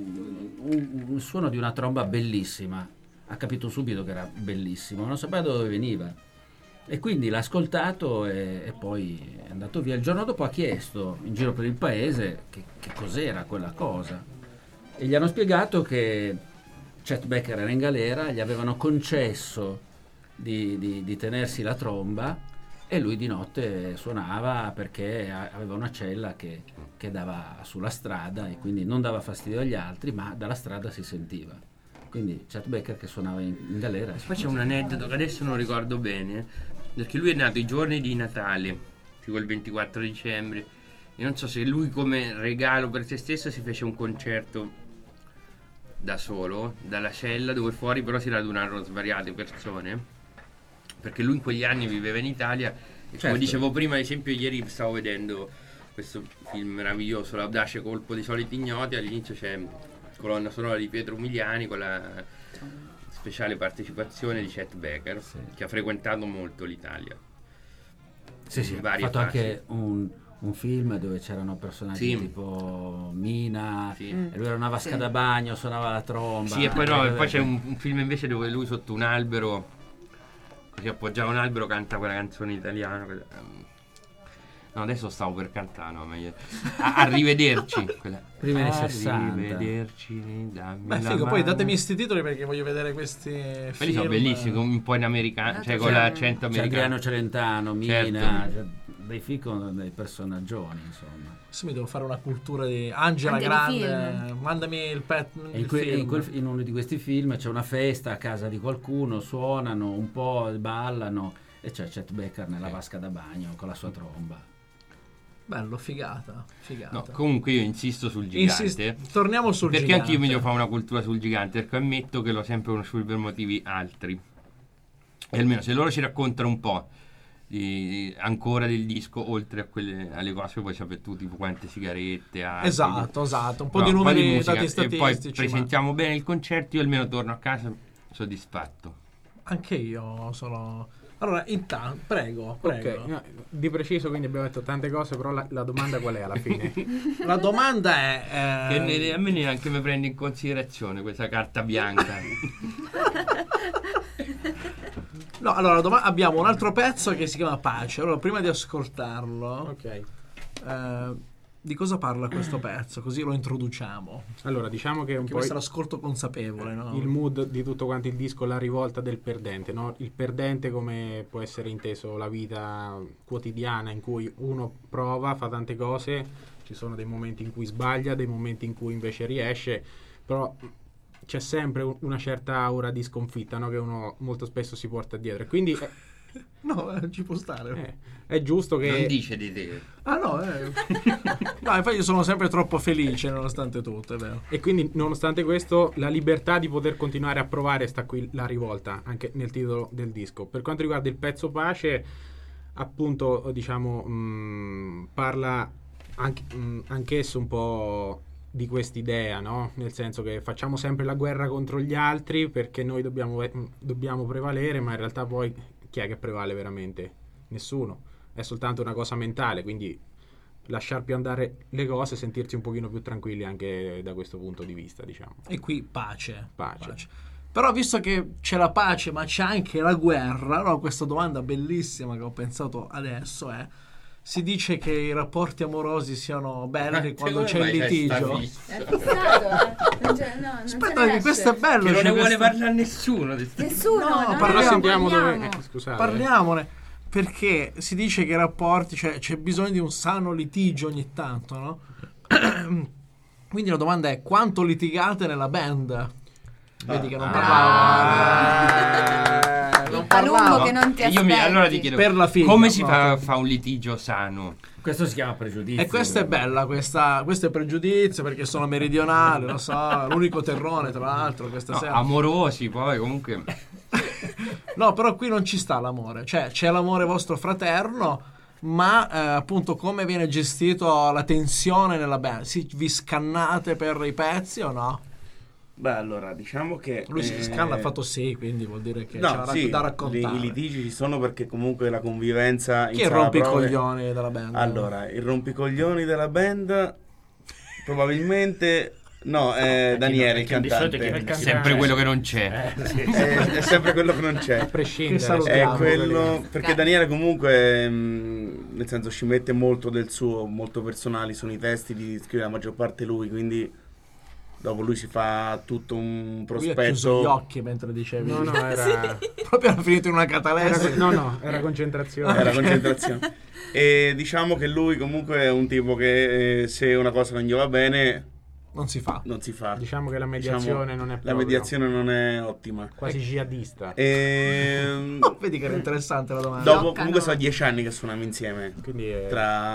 [SPEAKER 6] un suono di una tromba bellissima, ha capito subito che era bellissimo, non sapeva da dove veniva. E quindi l'ha ascoltato e poi è andato via. Il giorno dopo ha chiesto in giro per il paese che cos'era quella cosa. E gli hanno spiegato che Chet Baker era in galera, gli avevano concesso di tenersi la tromba e lui di notte suonava perché aveva una cella che dava sulla strada e quindi non dava fastidio agli altri, ma dalla strada si sentiva. Quindi Chet Baker che suonava in galera.
[SPEAKER 4] Poi c'è un aneddoto che adesso non ricordo bene, perché lui è nato i giorni di Natale, tipo il 24 dicembre, e non so se lui come regalo per se stesso si fece un concerto da solo, dalla cella dove fuori però si radunarono svariate persone, perché lui in quegli anni viveva in Italia e
[SPEAKER 6] Certo.
[SPEAKER 4] come dicevo prima, ad esempio ieri stavo vedendo questo film meraviglioso, L'audace colpo di soliti ignoti, all'inizio c'è colonna sonora di Pietro Umiliani con la speciale partecipazione di Chet Baker, che ha frequentato molto l'Italia.
[SPEAKER 6] Sì,
[SPEAKER 4] in
[SPEAKER 6] ha
[SPEAKER 4] varie
[SPEAKER 6] fatto
[SPEAKER 4] fasi.
[SPEAKER 6] anche un film dove c'erano personaggi
[SPEAKER 4] Sì.
[SPEAKER 6] tipo Mina,
[SPEAKER 4] Sì.
[SPEAKER 6] e lui era una vasca
[SPEAKER 3] Sì.
[SPEAKER 6] da bagno, suonava la tromba.
[SPEAKER 4] Sì, e poi no, e poi c'è un film invece dove lui sotto un albero, così appoggiava un albero, canta quella canzone italiana. No, adesso stavo per cantare, no, meglio. Arrivederci. Quella.
[SPEAKER 6] Prima anni 60.
[SPEAKER 4] Arrivederci, dammi
[SPEAKER 2] Beh,
[SPEAKER 4] la
[SPEAKER 2] figo, poi
[SPEAKER 4] mano.
[SPEAKER 2] datemi sti titoli perché voglio vedere questi
[SPEAKER 4] Quelli
[SPEAKER 2] film.
[SPEAKER 4] sono bellissimi, un po' in americano, cioè con
[SPEAKER 3] C'è
[SPEAKER 4] l'accento
[SPEAKER 6] C'è
[SPEAKER 4] americano.
[SPEAKER 6] Adriano Celentano, Mina,
[SPEAKER 4] Certo.
[SPEAKER 6] cioè, dei film con dei personaggioni, insomma.
[SPEAKER 2] Adesso mi devo fare una cultura di Angela
[SPEAKER 3] Anche di
[SPEAKER 2] Grande.
[SPEAKER 3] film.
[SPEAKER 2] Mandami il pet.
[SPEAKER 6] E
[SPEAKER 2] il film.
[SPEAKER 6] in uno di questi film c'è una festa a casa di qualcuno, suonano un po', ballano e c'è Chet Baker nella vasca da bagno con la sua tromba.
[SPEAKER 2] Bello, figata.
[SPEAKER 4] No, comunque io insisto sul gigante.
[SPEAKER 2] Torniamo sul
[SPEAKER 4] Perché
[SPEAKER 2] gigante.
[SPEAKER 4] anche io mi devo fare una cultura sul gigante, perché ammetto che l'ho sempre conosciuto per motivi altri. E almeno se loro ci raccontano un po' ancora del disco, oltre a alle cose che poi sapete tu, tipo quante sigarette ha.
[SPEAKER 2] Esatto. Un po'
[SPEAKER 4] No,
[SPEAKER 2] di
[SPEAKER 4] un
[SPEAKER 2] numeri,
[SPEAKER 4] musica,
[SPEAKER 2] dati
[SPEAKER 4] e
[SPEAKER 2] statistici.
[SPEAKER 4] poi presentiamo bene il concerto, io almeno torno a casa soddisfatto.
[SPEAKER 2] Anche io sono... Allora, intanto, prego.
[SPEAKER 5] Ok, no, di preciso quindi abbiamo detto tante cose, però la domanda qual è alla fine?
[SPEAKER 2] La domanda è...
[SPEAKER 4] Che a me neanche mi prende in considerazione questa carta bianca.
[SPEAKER 2] No, allora abbiamo un altro pezzo che si chiama Pace. Allora, prima di ascoltarlo,
[SPEAKER 5] Ok.
[SPEAKER 2] di cosa parla questo pezzo? Così lo introduciamo.
[SPEAKER 5] Allora, diciamo che è un
[SPEAKER 2] Che
[SPEAKER 5] po'
[SPEAKER 2] questo è l'ascolto consapevole, no?
[SPEAKER 5] il mood di tutto quanto il disco, la rivolta del perdente, no? Il perdente come può essere inteso la vita quotidiana in cui uno prova, fa tante cose, ci sono dei momenti in cui sbaglia, dei momenti in cui invece riesce, però c'è sempre una certa aura di sconfitta, no? Che uno molto spesso si porta dietro. E quindi
[SPEAKER 2] No, ci può stare.
[SPEAKER 5] è giusto che...
[SPEAKER 4] Non dice di te.
[SPEAKER 2] Ah no, no, infatti io sono sempre troppo felice nonostante tutto, è vero.
[SPEAKER 5] E quindi, nonostante questo, la libertà di poter continuare a provare, sta qui la rivolta, anche nel titolo del disco. Per quanto riguarda il pezzo Pace, appunto, diciamo, parla anch'esso un po' di quest'idea, no? Nel senso che facciamo sempre la guerra contro gli altri perché noi dobbiamo prevalere, ma in realtà poi chi è che prevale veramente? Nessuno. È soltanto una cosa mentale, quindi lasciar più andare le cose, sentirsi un pochino più tranquilli anche da questo punto di vista, diciamo.
[SPEAKER 2] E qui pace.
[SPEAKER 5] Pace.
[SPEAKER 2] Però visto che c'è la pace ma c'è anche la guerra, no? Questa domanda bellissima che ho pensato adesso è: si dice che i rapporti amorosi siano belli quando c'è il litigio.
[SPEAKER 3] È fissato, non c'è, no, non
[SPEAKER 2] Aspetta,
[SPEAKER 3] ce ne
[SPEAKER 2] che questo è
[SPEAKER 3] esce.
[SPEAKER 2] bello.
[SPEAKER 4] Che non
[SPEAKER 2] cioè
[SPEAKER 4] ne vuole
[SPEAKER 2] questo-
[SPEAKER 4] parlare nessuno.
[SPEAKER 3] Nessuno,
[SPEAKER 2] No,
[SPEAKER 3] no,
[SPEAKER 2] però
[SPEAKER 3] no,
[SPEAKER 5] sentiamo
[SPEAKER 3] parliamo.
[SPEAKER 5] dove... scusate.
[SPEAKER 2] Parliamone, perché si dice che i rapporti, cioè c'è bisogno di un sano litigio ogni tanto, no? Quindi la domanda è: quanto litigate nella band? Vedi che non parlavo.
[SPEAKER 3] Il palumbo che non ti aspetti.
[SPEAKER 4] Allora ti chiedo,
[SPEAKER 2] Per la figlia,
[SPEAKER 4] come si
[SPEAKER 2] no?
[SPEAKER 4] fa un litigio sano?
[SPEAKER 6] Questo si chiama pregiudizio.
[SPEAKER 2] E questa è bella, questo è pregiudizio perché sono meridionale, lo so, l'unico terrone tra l'altro questa
[SPEAKER 4] No,
[SPEAKER 2] sera.
[SPEAKER 4] amorosi, poi comunque.
[SPEAKER 2] No, però qui non ci sta l'amore, cioè c'è l'amore vostro fraterno, ma appunto come viene gestito la tensione nella band? Vi scannate per i pezzi o no?
[SPEAKER 8] Beh, allora, diciamo che...
[SPEAKER 2] Lui si scanna, ha fatto sì, quindi vuol dire che
[SPEAKER 8] No,
[SPEAKER 2] c'è
[SPEAKER 8] sì,
[SPEAKER 2] da raccontare.
[SPEAKER 8] i litigi ci sono perché comunque la convivenza...
[SPEAKER 2] Chi è
[SPEAKER 8] in
[SPEAKER 2] il
[SPEAKER 8] sala prove-
[SPEAKER 2] rompicoglioni della band?
[SPEAKER 8] Allora, il rompicoglioni della band probabilmente... No, è Daniele, il
[SPEAKER 6] Perché di solito
[SPEAKER 8] cantante.
[SPEAKER 6] chi fa il
[SPEAKER 4] Sempre quello che non c'è.
[SPEAKER 8] È sempre quello che non c'è.
[SPEAKER 5] A prescindere.
[SPEAKER 2] Che salutiamo.
[SPEAKER 8] È quello perché Daniele comunque nel senso ci mette molto del suo, molto personali, sono i testi di scrive la maggior parte lui, quindi dopo lui si fa tutto un
[SPEAKER 2] Lui ha chiuso gli
[SPEAKER 8] prospetto.
[SPEAKER 2] occhi mentre dicevi.
[SPEAKER 5] No, era...
[SPEAKER 2] Proprio era finito in una catalessi.
[SPEAKER 5] era concentrazione.
[SPEAKER 8] Era concentrazione. E diciamo che lui comunque è un tipo che se una cosa non gli va bene
[SPEAKER 2] Non si fa.
[SPEAKER 8] non si fa.
[SPEAKER 5] Diciamo che la mediazione non è
[SPEAKER 8] La
[SPEAKER 5] proprio-
[SPEAKER 8] mediazione non è ottima.
[SPEAKER 5] quasi jihadista.
[SPEAKER 2] Vedi che era interessante la domanda.
[SPEAKER 8] Dopo
[SPEAKER 3] Blocca,
[SPEAKER 8] comunque
[SPEAKER 3] no.
[SPEAKER 8] sono 10 anni che suoniamo insieme.
[SPEAKER 5] Quindi è...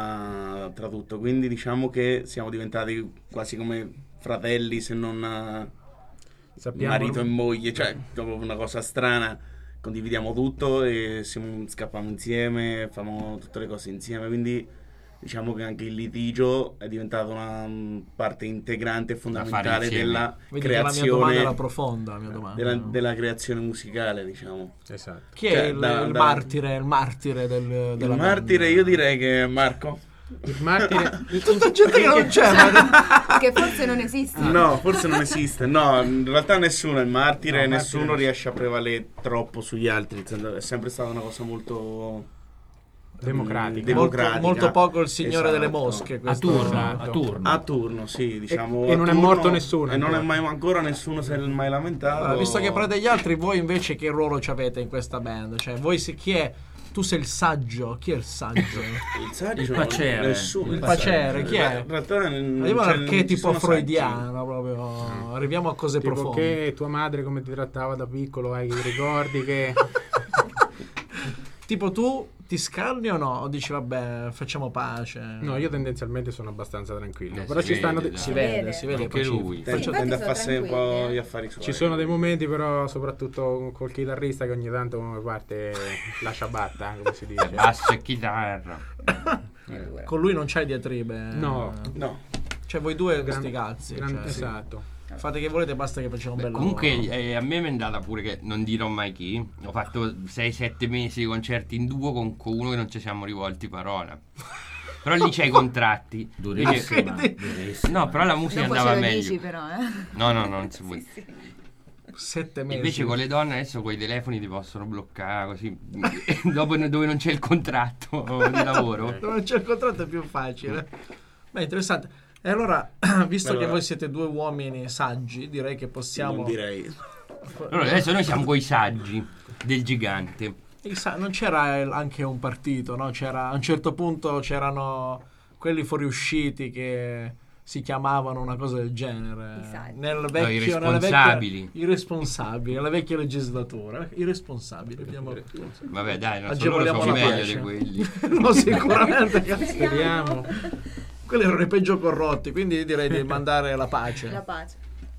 [SPEAKER 8] Tra tutto, quindi diciamo che siamo diventati quasi come fratelli, se non
[SPEAKER 5] sappiamo
[SPEAKER 8] marito e moglie, cioè dopo una cosa strana condividiamo tutto e scappiamo insieme, facciamo tutte le cose insieme, quindi diciamo che anche il litigio è diventato una parte integrante e fondamentale
[SPEAKER 4] insieme.
[SPEAKER 8] della
[SPEAKER 2] Vedi che la mia domanda era
[SPEAKER 8] creazione
[SPEAKER 2] profonda, la mia domanda.
[SPEAKER 8] della creazione musicale, diciamo.
[SPEAKER 5] Esatto.
[SPEAKER 2] Chi è
[SPEAKER 8] Cioè,
[SPEAKER 2] il
[SPEAKER 8] da-
[SPEAKER 2] martire della
[SPEAKER 8] Il martire
[SPEAKER 2] band?
[SPEAKER 8] io direi che è Marco.
[SPEAKER 5] Il martire...
[SPEAKER 2] Tutta gente che non c'è, ma...
[SPEAKER 3] Che forse non esiste.
[SPEAKER 8] No, forse non esiste. No, in realtà nessuno è il martire,
[SPEAKER 5] No,
[SPEAKER 8] nessuno
[SPEAKER 5] martire-
[SPEAKER 8] riesce a prevalere troppo sugli altri. Nel senso, è sempre stata una cosa molto
[SPEAKER 5] democratica.
[SPEAKER 8] democratica.
[SPEAKER 2] molto poco il signore
[SPEAKER 8] Esatto.
[SPEAKER 2] delle mosche.
[SPEAKER 6] A
[SPEAKER 2] questo-
[SPEAKER 6] turno.
[SPEAKER 8] A turno, sì, diciamo.
[SPEAKER 5] E
[SPEAKER 8] a
[SPEAKER 5] non è
[SPEAKER 8] turno,
[SPEAKER 5] morto nessuno
[SPEAKER 8] E non è
[SPEAKER 5] ancora.
[SPEAKER 8] mai ancora nessuno si è mai lamentato.
[SPEAKER 2] Allora, visto che parlate degli altri, voi invece che ruolo ci avete in questa band? Cioè, voi chi è? Tu sei il saggio, chi è il saggio?
[SPEAKER 8] il saggio,
[SPEAKER 6] Il pacere.
[SPEAKER 8] nessuno.
[SPEAKER 2] Il pacere, chi è?
[SPEAKER 8] In realtà
[SPEAKER 2] Arriviamo
[SPEAKER 8] c'è-
[SPEAKER 2] all'archetipo
[SPEAKER 8] ci sono
[SPEAKER 2] freudiano, proprio. Arriviamo a cose
[SPEAKER 5] Tipo
[SPEAKER 2] profonde.
[SPEAKER 5] che tua madre come ti trattava da piccolo, hai ricordi che...
[SPEAKER 2] Tipo tu ti scanni o no? O dici vabbè, facciamo pace?
[SPEAKER 5] No, io tendenzialmente sono abbastanza tranquillo.
[SPEAKER 4] Si
[SPEAKER 5] Però ci
[SPEAKER 4] vede,
[SPEAKER 5] stanno
[SPEAKER 4] dai.
[SPEAKER 2] si vede, si vede
[SPEAKER 4] Anche
[SPEAKER 2] pacifico.
[SPEAKER 4] lui.
[SPEAKER 8] Tende
[SPEAKER 3] infatti
[SPEAKER 8] a
[SPEAKER 3] sono
[SPEAKER 8] farsi un po'
[SPEAKER 3] tranquilli,
[SPEAKER 8] gli affari suoi.
[SPEAKER 5] Ci sono dei momenti però, soprattutto col chitarrista, che ogni tanto come parte la ciabatta, come si dice.
[SPEAKER 4] Basso e chitarra.
[SPEAKER 2] Con lui non c'hai diatribe.
[SPEAKER 5] No.
[SPEAKER 8] No.
[SPEAKER 2] Cioè voi due sti cazzi. cioè,
[SPEAKER 5] Esatto.
[SPEAKER 2] fate che volete, basta che facciamo un bel
[SPEAKER 4] Comunque
[SPEAKER 2] lavoro.
[SPEAKER 4] a me mi è andata pure che non dirò mai chi. Ho fatto 6-7 mesi di concerti in duo con uno che non ci siamo rivolti parola. Però lì c'hai i contratti.
[SPEAKER 6] Durissima,
[SPEAKER 2] Quindi-
[SPEAKER 6] durissima.
[SPEAKER 4] No, però la musica
[SPEAKER 3] Dopo
[SPEAKER 4] andava
[SPEAKER 3] ce lo
[SPEAKER 4] meglio.
[SPEAKER 3] dici però,
[SPEAKER 4] No, non si può.
[SPEAKER 2] 7 mesi.
[SPEAKER 4] Invece con le donne adesso con i telefoni ti possono bloccare così, dopo dove non c'è il contratto di lavoro.
[SPEAKER 2] Dove non c'è il contratto è più facile. Beh, interessante. E allora, visto che voi siete due uomini saggi, direi che possiamo...
[SPEAKER 8] Non direi.
[SPEAKER 4] Allora, adesso noi siamo coi saggi del gigante.
[SPEAKER 2] Non c'era anche un partito, no? C'era, a un certo punto c'erano quelli fuoriusciti che si chiamavano una cosa del genere.
[SPEAKER 3] I saggi.
[SPEAKER 2] Nel vecchio,
[SPEAKER 4] i responsabili.
[SPEAKER 2] I responsabili, nella vecchia legislatura. I responsabili. Abbiamo...
[SPEAKER 4] Vabbè, dai, non
[SPEAKER 2] Agevoliamo
[SPEAKER 4] sono
[SPEAKER 2] la
[SPEAKER 4] meglio
[SPEAKER 2] pace.
[SPEAKER 4] di quelli.
[SPEAKER 2] No, sicuramente. cazzo.
[SPEAKER 5] Speriamo.
[SPEAKER 2] Quelli erano i peggio corrotti, quindi direi di mandare la pace.
[SPEAKER 3] La pace.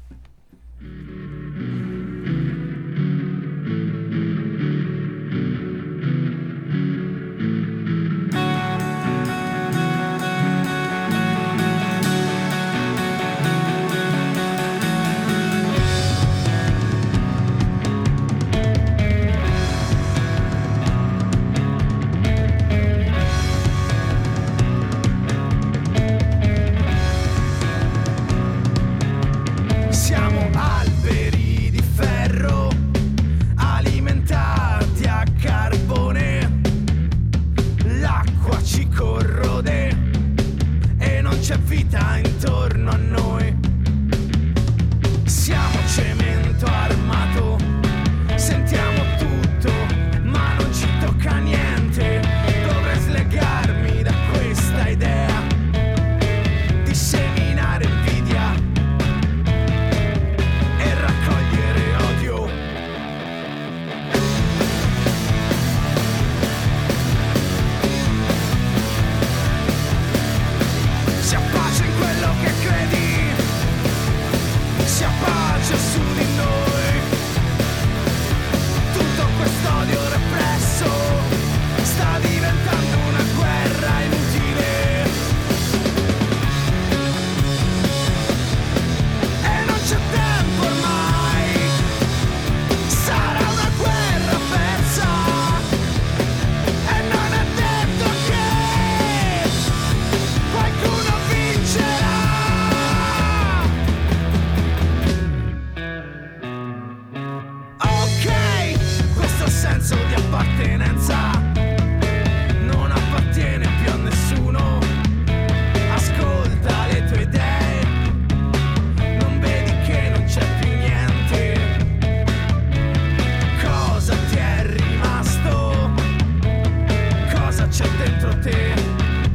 [SPEAKER 7] Siamo alberi di ferro alimentati a carbone, l'acqua ci corrode e non c'è vita intorno a noi. Siamo cemento armato, sentiamo tutto ma non ci tocca niente. Dovrei slegarmi da questa idea di seminare invidia e raccogliere odio. Sia pace in quello che credi, sia pace su di noi. Tutto quest'odio represso sta diventando una guerra inutile. E non c'è tempo ormai, sarà una guerra persa. E non è detto che qualcuno vincerà. Ok, questo senso di appartenenza non appartiene più a nessuno. Ascolta le tue idee, non vedi che non c'è più niente. Cosa ti è rimasto? Cosa c'è dentro te?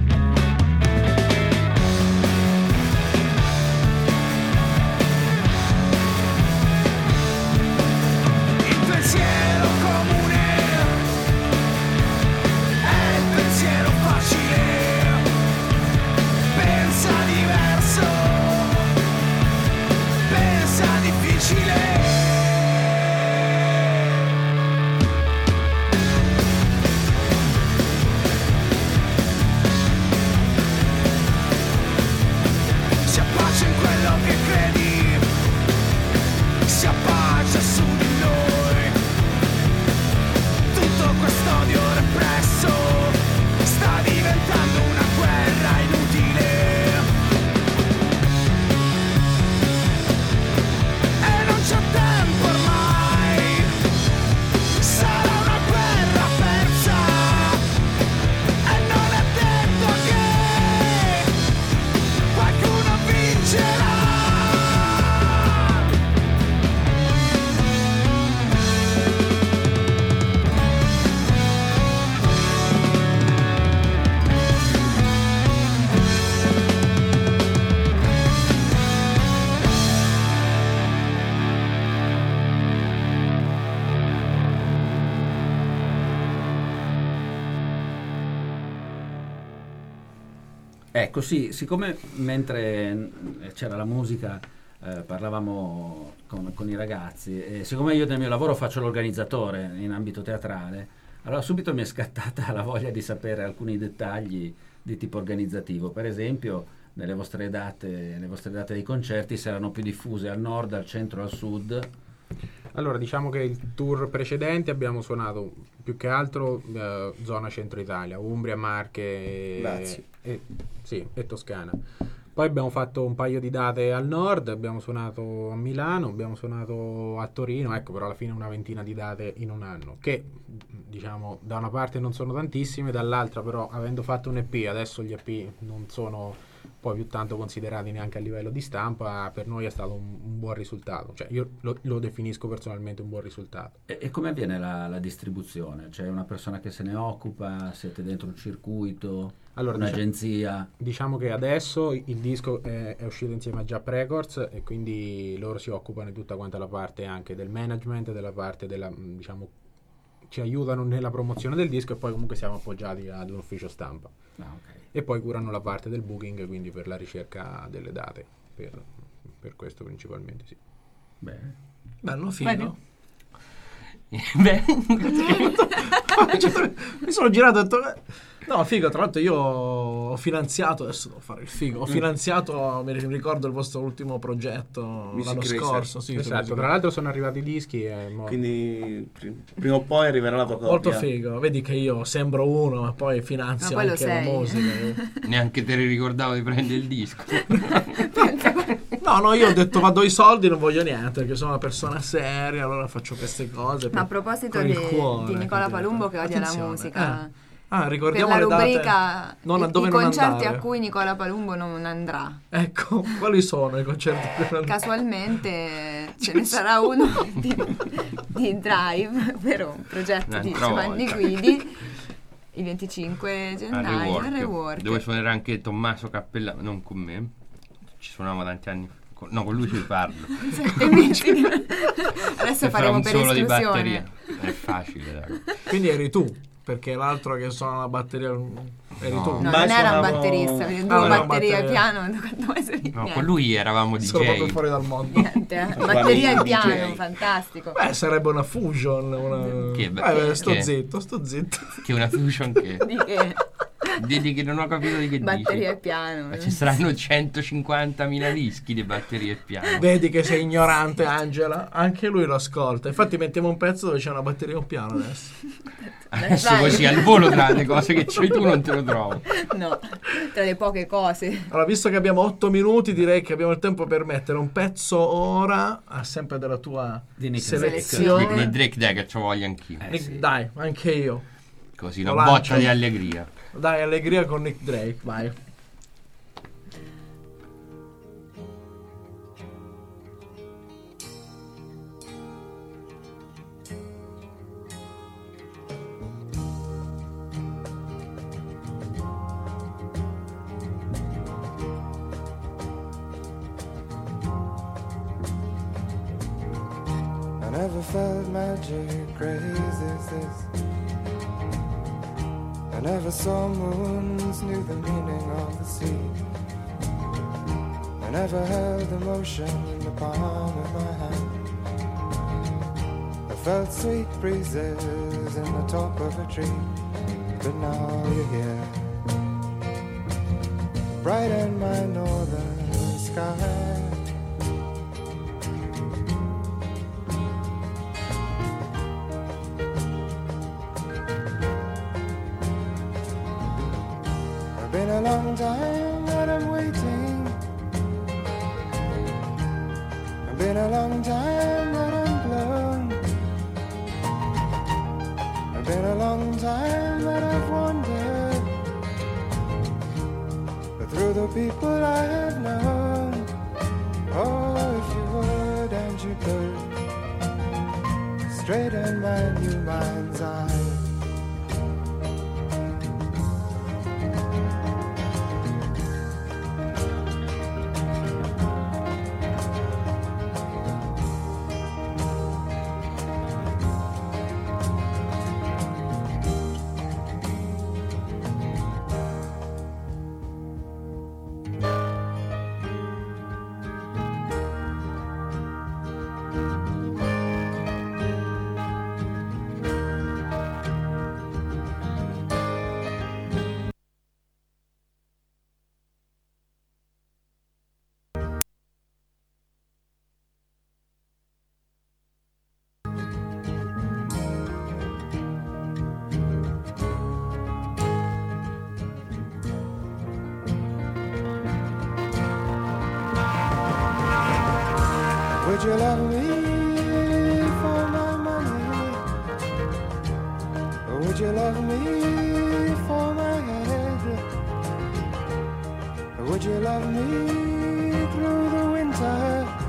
[SPEAKER 7] Il pensiero comune è il pensiero facile. Pensa diverso, pensa difficile. Sia pace in quello che credi, sia pace su di noi. Tutto quest'odio represso sta diventando una guerra inutile. E non c'è tempo ormai, sarà una guerra persa. E non è detto che qualcuno vincerà.
[SPEAKER 6] Ecco, sì, siccome mentre c'era la musica parlavamo con i ragazzi, e siccome io nel mio lavoro faccio l'organizzatore in ambito teatrale, allora subito mi è scattata la voglia di sapere alcuni dettagli di tipo organizzativo. Per esempio, le vostre date dei concerti, se erano più diffuse al nord, al centro, al sud.
[SPEAKER 5] Allora, diciamo che il tour precedente abbiamo suonato più che altro zona centro Italia, Umbria, Marche
[SPEAKER 8] Lazio.
[SPEAKER 5] e Toscana. Poi abbiamo fatto un paio di date al nord, abbiamo suonato a Milano, abbiamo suonato a Torino, ecco, però alla fine una ventina di date in un anno, che diciamo da una parte non sono tantissime, dall'altra però avendo fatto un EP, adesso gli EP non sono poi più tanto considerati neanche a livello di stampa, per noi è stato un buon risultato, cioè io lo definisco personalmente un buon risultato.
[SPEAKER 6] E come avviene la distribuzione? C'è una persona che se ne occupa? Siete dentro un circuito?
[SPEAKER 5] Allora,
[SPEAKER 6] un'agenzia?
[SPEAKER 5] Diciamo che adesso il disco è uscito insieme a Jump Records e quindi loro si occupano di tutta quanta la parte anche del management, della parte della, diciamo, ci aiutano nella promozione del disco e poi comunque siamo appoggiati ad un ufficio stampa.
[SPEAKER 6] Ah, ok.
[SPEAKER 5] E poi curano la parte del booking, quindi per la ricerca delle date, per questo principalmente, sì.
[SPEAKER 6] Bene.
[SPEAKER 2] Bello, figo.
[SPEAKER 4] Beh,
[SPEAKER 2] Mi sono girato e ho detto... No, figo, tra l'altro io ho finanziato, adesso devo fare il figo, ho finanziato, mi ricordo il vostro ultimo progetto
[SPEAKER 8] Music
[SPEAKER 2] l'anno
[SPEAKER 8] Racer.
[SPEAKER 2] scorso. Sì,
[SPEAKER 5] Esatto, tra l'altro sono arrivati i dischi e
[SPEAKER 8] Quindi prima o poi arriverà la tua copia.
[SPEAKER 2] molto figo, vedi che io sembro uno ma poi finanzio
[SPEAKER 3] Ma quello
[SPEAKER 2] anche la
[SPEAKER 3] sei.
[SPEAKER 2] musica.
[SPEAKER 4] neanche te ne ricordavo di prendere il disco.
[SPEAKER 2] No, io ho detto ma do i soldi, non voglio niente perché sono una persona seria, allora faccio queste cose.
[SPEAKER 3] Ma a
[SPEAKER 2] per-
[SPEAKER 3] proposito
[SPEAKER 2] con il cuore,
[SPEAKER 3] di Nicola
[SPEAKER 2] capito?
[SPEAKER 3] Palumbo che odia la
[SPEAKER 2] Attenzione,
[SPEAKER 3] musica,
[SPEAKER 2] Ah,
[SPEAKER 3] per
[SPEAKER 2] ricordiamo
[SPEAKER 3] la
[SPEAKER 2] le date.
[SPEAKER 3] rubrica
[SPEAKER 2] Non a
[SPEAKER 3] i
[SPEAKER 2] dove non
[SPEAKER 3] concerti
[SPEAKER 2] andare.
[SPEAKER 3] a cui Nicola Palumbo non andrà.
[SPEAKER 2] Ecco, quali sono i concerti a cui non andare?
[SPEAKER 3] Casualmente ce ne sarà uno di Drive, ovvero un progetto di
[SPEAKER 4] Un'altra
[SPEAKER 3] Giovanni
[SPEAKER 4] volta.
[SPEAKER 3] Guidi, il 25
[SPEAKER 4] Al
[SPEAKER 3] gennaio al
[SPEAKER 4] Rework,
[SPEAKER 3] Rework.
[SPEAKER 4] dove suonerà anche Tommaso Cappellano, non con me, ci suonavamo tanti anni fa. No, con lui ci parlo.
[SPEAKER 3] Adesso
[SPEAKER 4] E farà
[SPEAKER 3] faremo
[SPEAKER 4] un
[SPEAKER 3] per
[SPEAKER 4] solo di
[SPEAKER 3] esclusione.
[SPEAKER 4] batteria. È facile, dai.
[SPEAKER 2] Quindi eri tu, perché l'altro che suona la batteria eri
[SPEAKER 4] No.
[SPEAKER 2] tu.
[SPEAKER 3] No,
[SPEAKER 8] Ma
[SPEAKER 3] non era un
[SPEAKER 8] suonavo-
[SPEAKER 3] batterista, due
[SPEAKER 2] non era un
[SPEAKER 3] batterie al
[SPEAKER 2] batteria.
[SPEAKER 3] piano, quanto mai sei
[SPEAKER 4] No,
[SPEAKER 3] niente.
[SPEAKER 4] con lui eravamo
[SPEAKER 2] Sono proprio
[SPEAKER 4] DJ.
[SPEAKER 2] fuori dal mondo.
[SPEAKER 3] Niente,
[SPEAKER 8] Sono
[SPEAKER 3] batteria al
[SPEAKER 8] DJ.
[SPEAKER 3] piano, fantastico.
[SPEAKER 2] Beh, sarebbe una fusion. Una...
[SPEAKER 4] Che-
[SPEAKER 2] sto
[SPEAKER 4] che-
[SPEAKER 2] zitto, sto zitto.
[SPEAKER 4] Che una fusion che...
[SPEAKER 3] Di che?
[SPEAKER 4] Di che non ho capito di che
[SPEAKER 3] Batteria
[SPEAKER 4] dici.
[SPEAKER 3] al piano.
[SPEAKER 4] Ma ci saranno 150.000 dischi di batterie e piano.
[SPEAKER 2] Vedi che sei ignorante, Angela. Anche lui lo ascolta. Infatti, mettiamo un pezzo dove c'è una batteria e un piano adesso.
[SPEAKER 4] Adesso
[SPEAKER 3] Vai.
[SPEAKER 4] così al volo tra le cose che c'hai tu non te lo trovo.
[SPEAKER 3] No, tra le poche cose.
[SPEAKER 2] Allora, visto che abbiamo 8 minuti, direi che abbiamo il tempo per mettere un pezzo ora, sempre della tua
[SPEAKER 6] Di Nick
[SPEAKER 2] selezione.
[SPEAKER 4] Di Drake dai che ci voglio anch'io.
[SPEAKER 2] Nick, dai, anche io.
[SPEAKER 4] Così
[SPEAKER 2] lo
[SPEAKER 4] una
[SPEAKER 2] lancio.
[SPEAKER 4] boccia di allegria.
[SPEAKER 2] Dai, allegria con Nick Drake, vai.
[SPEAKER 9] I never felt magic crazy as this. I never saw moons, knew the meaning of the sea. I never held emotion in the palm of my hand. I felt sweet breezes in the top of a tree, but now you're here, bright in my northern sky. It's been a long time that I'm waiting. It's been a long time that I'm blown. It's been a long time that I've wandered, but through the people I have known. Oh, if you would and you could straighten my new mind's eye. Would you love me for my money? Or would you love me for my head? Or would you love me through the winter?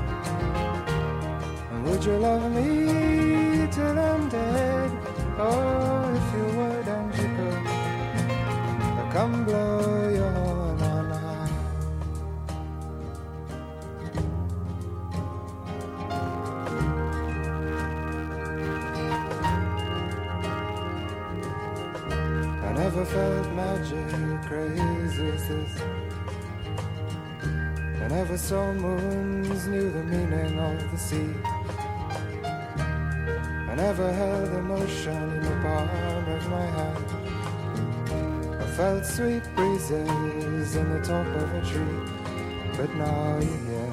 [SPEAKER 9] And would you love me till I'm dead? Oh, if you would and you could, come blow your horn on high. I never felt magic crazy as this. I never saw moons, knew the meaning of the sea. I never held emotion in the palm of my hand. I felt sweet breezes in the top of a tree. But now you're here,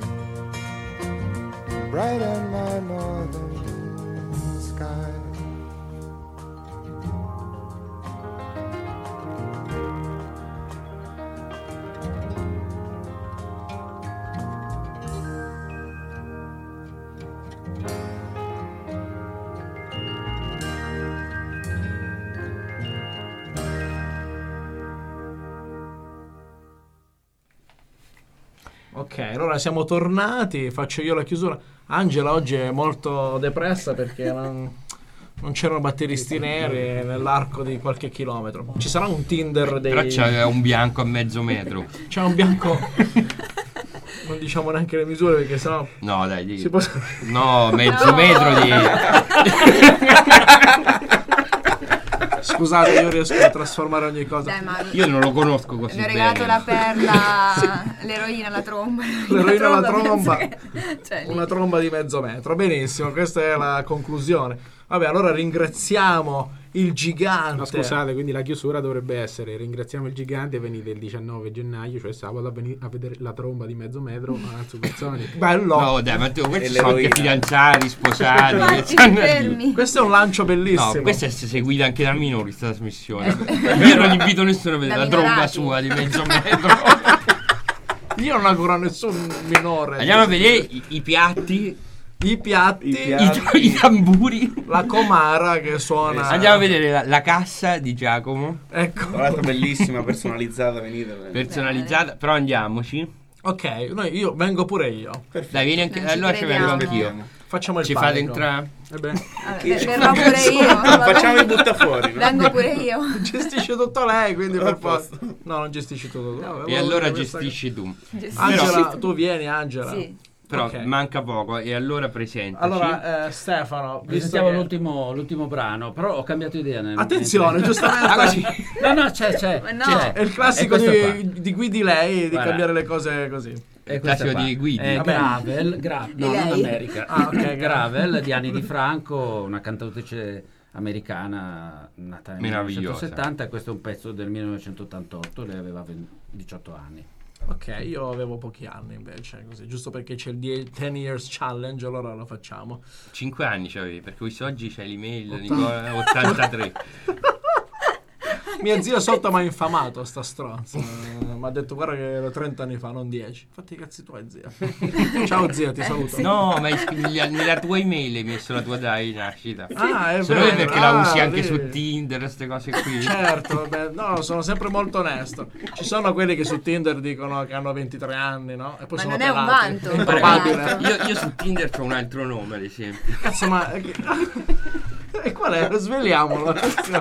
[SPEAKER 9] bright on my northern sky.
[SPEAKER 2] Ok, allora siamo tornati, faccio io la chiusura. Angela oggi è molto depressa perché non c'erano batteristi neri nell'arco di qualche chilometro. Ci sarà un Tinder dei...
[SPEAKER 4] Però c'è un bianco a mezzo metro.
[SPEAKER 2] C'è un bianco... Non diciamo neanche le misure perché sennò...
[SPEAKER 4] No, dai,
[SPEAKER 2] si può...
[SPEAKER 4] No, mezzo metro di...
[SPEAKER 2] Scusate, io riesco a trasformare ogni cosa.
[SPEAKER 3] Dai, ma
[SPEAKER 4] Io non lo conosco così
[SPEAKER 3] mi ho
[SPEAKER 4] bene.
[SPEAKER 3] regalato la perla, l'eroina alla tromba.
[SPEAKER 2] L'eroina alla tromba.
[SPEAKER 3] Cioè, lì.
[SPEAKER 2] Una tromba di mezzo metro. Benissimo, questa è la conclusione. Vabbè, allora ringraziamo il gigante.
[SPEAKER 5] No, scusate, quindi la chiusura dovrebbe essere: ringraziamo il gigante e venite il 19 gennaio, cioè sabato, a vedere la tromba di mezzo metro a Supersonic.
[SPEAKER 2] Bello.
[SPEAKER 4] No, dai, ma tu, questi
[SPEAKER 8] E
[SPEAKER 4] sono anche
[SPEAKER 8] l'eroina.
[SPEAKER 4] fidanzati, sposati. che
[SPEAKER 3] Infatti,
[SPEAKER 4] stanno lì.
[SPEAKER 3] fermi.
[SPEAKER 2] Questo è un lancio bellissimo.
[SPEAKER 4] No, questa è seguita anche da minori, questa trasmissione. Io non invito nessuno a vedere
[SPEAKER 3] Da
[SPEAKER 4] la tromba
[SPEAKER 3] minorati.
[SPEAKER 4] sua di mezzo metro.
[SPEAKER 2] Io non ancora nessun minore.
[SPEAKER 4] Andiamo a vedere i piatti,
[SPEAKER 2] i piatti,
[SPEAKER 4] i tamburi.
[SPEAKER 2] la comara che suona.
[SPEAKER 4] Andiamo a vedere la cassa di Giacomo,
[SPEAKER 2] Ecco.
[SPEAKER 8] Tra l'altro bellissima, personalizzata, venite.
[SPEAKER 4] personalizzata. Però andiamoci.
[SPEAKER 2] Ok, io vengo pure io.
[SPEAKER 4] Dai, vieni anche.
[SPEAKER 3] Non ci
[SPEAKER 4] Allora ci vengo
[SPEAKER 3] crediamo.
[SPEAKER 4] anch'io.
[SPEAKER 2] Facciamo il
[SPEAKER 4] Ci fate
[SPEAKER 2] panico.
[SPEAKER 4] entrare?
[SPEAKER 3] Vabbè, verrò pure io.
[SPEAKER 8] Facciamo i buttafuori, no?
[SPEAKER 3] Vengo pure io.
[SPEAKER 2] Gestisce tutto lei, quindi
[SPEAKER 8] A
[SPEAKER 2] per
[SPEAKER 8] posto.
[SPEAKER 2] forza. No, non gestisci tutto tu. Vabbè,
[SPEAKER 4] E
[SPEAKER 2] volevo
[SPEAKER 4] allora
[SPEAKER 2] dire questa
[SPEAKER 4] gestisci tu.
[SPEAKER 2] cosa. Angela, tu vieni, Angela.
[SPEAKER 3] Sì.
[SPEAKER 4] Però
[SPEAKER 2] Ok.
[SPEAKER 4] manca poco. E allora presentaci.
[SPEAKER 2] Allora, Stefano, visto
[SPEAKER 6] Presentiamo
[SPEAKER 2] che...
[SPEAKER 6] l'ultimo brano, però ho cambiato idea.
[SPEAKER 2] Attenzione,
[SPEAKER 6] mentre-
[SPEAKER 2] giustamente.
[SPEAKER 6] Ah, così. No, c'è.
[SPEAKER 3] Ma no.
[SPEAKER 6] c'è.
[SPEAKER 2] È il classico
[SPEAKER 6] questo qua.
[SPEAKER 2] di guidi lei, di
[SPEAKER 6] Guarda.
[SPEAKER 2] cambiare le cose così.
[SPEAKER 6] È
[SPEAKER 4] Il
[SPEAKER 6] questa
[SPEAKER 4] classico
[SPEAKER 6] qua.
[SPEAKER 4] di Guidi.
[SPEAKER 6] È
[SPEAKER 2] Vabbè.
[SPEAKER 6] No,
[SPEAKER 3] Di
[SPEAKER 6] non
[SPEAKER 3] lei.
[SPEAKER 6] America.
[SPEAKER 2] Ah, ok,
[SPEAKER 6] Gravel di Anni Di Franco, una cantautrice americana nata nel
[SPEAKER 4] Meravigliosa.
[SPEAKER 6] 1970, e questo è un pezzo del 1988, lei aveva 18 anni.
[SPEAKER 2] Ok, io avevo pochi anni invece, così, giusto perché c'è il 10 Years Challenge, allora lo facciamo.
[SPEAKER 4] 5 anni c'avevi, perché questo oggi c'è l'email
[SPEAKER 2] 80.
[SPEAKER 4] Nicola 83.
[SPEAKER 2] Mia zia sotto mi ha infamato, sta stronza. Mi ha detto guarda che era 30 anni fa, non 10. Fatti i cazzi tuoi, zia. Ciao zia, ti saluto.
[SPEAKER 4] No, ma nella tua email hai messo la tua data di nascita.
[SPEAKER 2] Ah, è
[SPEAKER 4] Se no
[SPEAKER 2] vero.
[SPEAKER 4] è perché la usi anche
[SPEAKER 2] lì.
[SPEAKER 4] su Tinder, queste cose qui.
[SPEAKER 2] Certo, vabbè, no, sono sempre molto onesto. Ci sono quelli che su Tinder dicono che hanno 23 anni, no? E poi
[SPEAKER 3] Ma
[SPEAKER 2] sono
[SPEAKER 3] non è un
[SPEAKER 2] pelati.
[SPEAKER 3] vanto,
[SPEAKER 2] È improbabile.
[SPEAKER 3] tra l'altro.
[SPEAKER 4] Io su Tinder ho un altro nome, ad esempio.
[SPEAKER 2] Cazzo, ma... E qual è? Svegliamolo.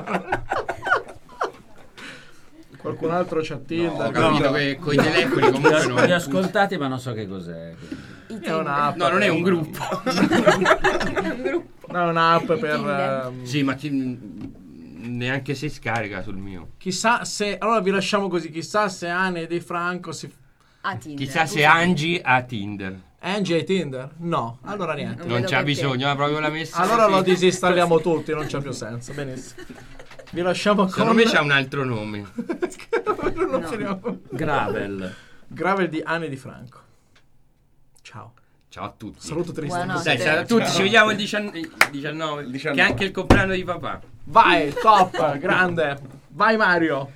[SPEAKER 2] Qualcun altro c'ha Tinder?
[SPEAKER 4] Ho capito che con i telefoni
[SPEAKER 6] Li
[SPEAKER 4] comunque
[SPEAKER 6] ho
[SPEAKER 4] non...
[SPEAKER 6] ascoltati, ma non so che cos'è.
[SPEAKER 2] È un'app.
[SPEAKER 4] No, non è un gruppo.
[SPEAKER 2] No, è un'app per...
[SPEAKER 3] Tinder.
[SPEAKER 4] Sì, ma neanche si scarica sul mio.
[SPEAKER 2] Chissà se... Allora vi lasciamo così. Chissà se Anne Di Franco si...
[SPEAKER 3] Ah, Tinder.
[SPEAKER 4] Chissà se Angie ha Tinder.
[SPEAKER 2] Angie hai Tinder? No. Allora niente.
[SPEAKER 4] Non
[SPEAKER 3] vedo
[SPEAKER 4] c'ha
[SPEAKER 3] perché.
[SPEAKER 4] bisogno, ha proprio la messa.
[SPEAKER 2] Allora
[SPEAKER 4] così.
[SPEAKER 2] lo disinstalliamo tutti, non c'ha più senso. Benissimo. Vi lasciamo con...
[SPEAKER 4] Secondo me c'ha un altro nome.
[SPEAKER 2] Non
[SPEAKER 3] No.
[SPEAKER 2] finiamo.
[SPEAKER 6] Gravel.
[SPEAKER 2] Gravel di Anne Di Franco. Ciao.
[SPEAKER 4] Ciao a tutti.
[SPEAKER 2] Saluto triste.
[SPEAKER 3] Buonanotte.
[SPEAKER 4] Dai, ciao a tutti, ci vediamo il 19,
[SPEAKER 8] Il 19.
[SPEAKER 4] che è anche il compleanno di papà.
[SPEAKER 2] Vai, top, grande. Vai Mario.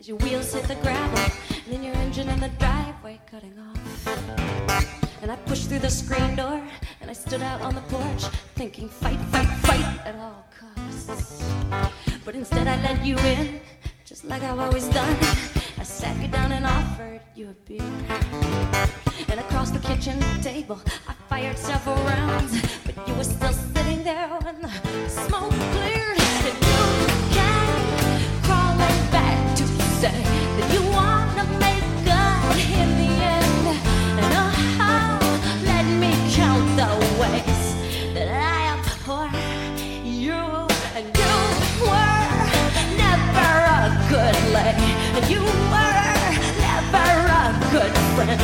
[SPEAKER 10] as your wheels hit the gravel, and then your engine in the driveway cutting off. And I pushed through the screen door, and I stood out on the porch, thinking fight, fight, fight at all costs. But instead I let you in, just like I've always done. I sat you down and offered you a beer. And across the kitchen table, I fired several rounds, but you were still sitting there when the smoke cleared. And you came crawling back to say that you wanna make good in the end. And let me count the ways that I abhor you. And you were never a good lay, and you were never a good friend.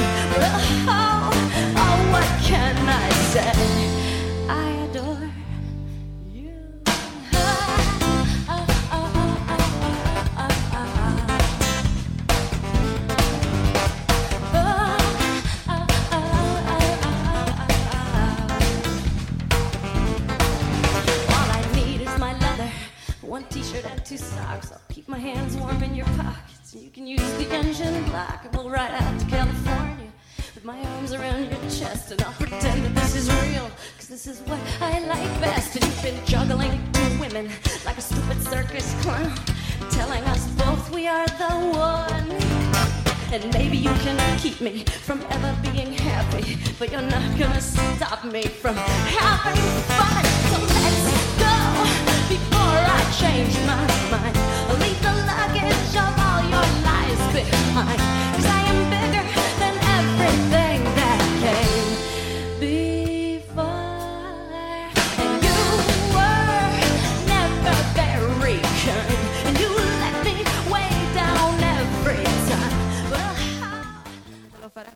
[SPEAKER 10] Oh, what can I say? I adore you. All I need is my leather, one t-shirt and 2 socks. I'll keep my hands warm in your pockets, and you can use the engine block, and we'll ride out to California with my arms around your chest, and I'll pretend that this is real, cause this is what I like best. And you've been juggling 2 women like a stupid circus clown, telling us both we are the one. And maybe you can keep me from ever being happy, but you're not gonna stop me from having fun. So let's go before I change my mind. Leave the luggage of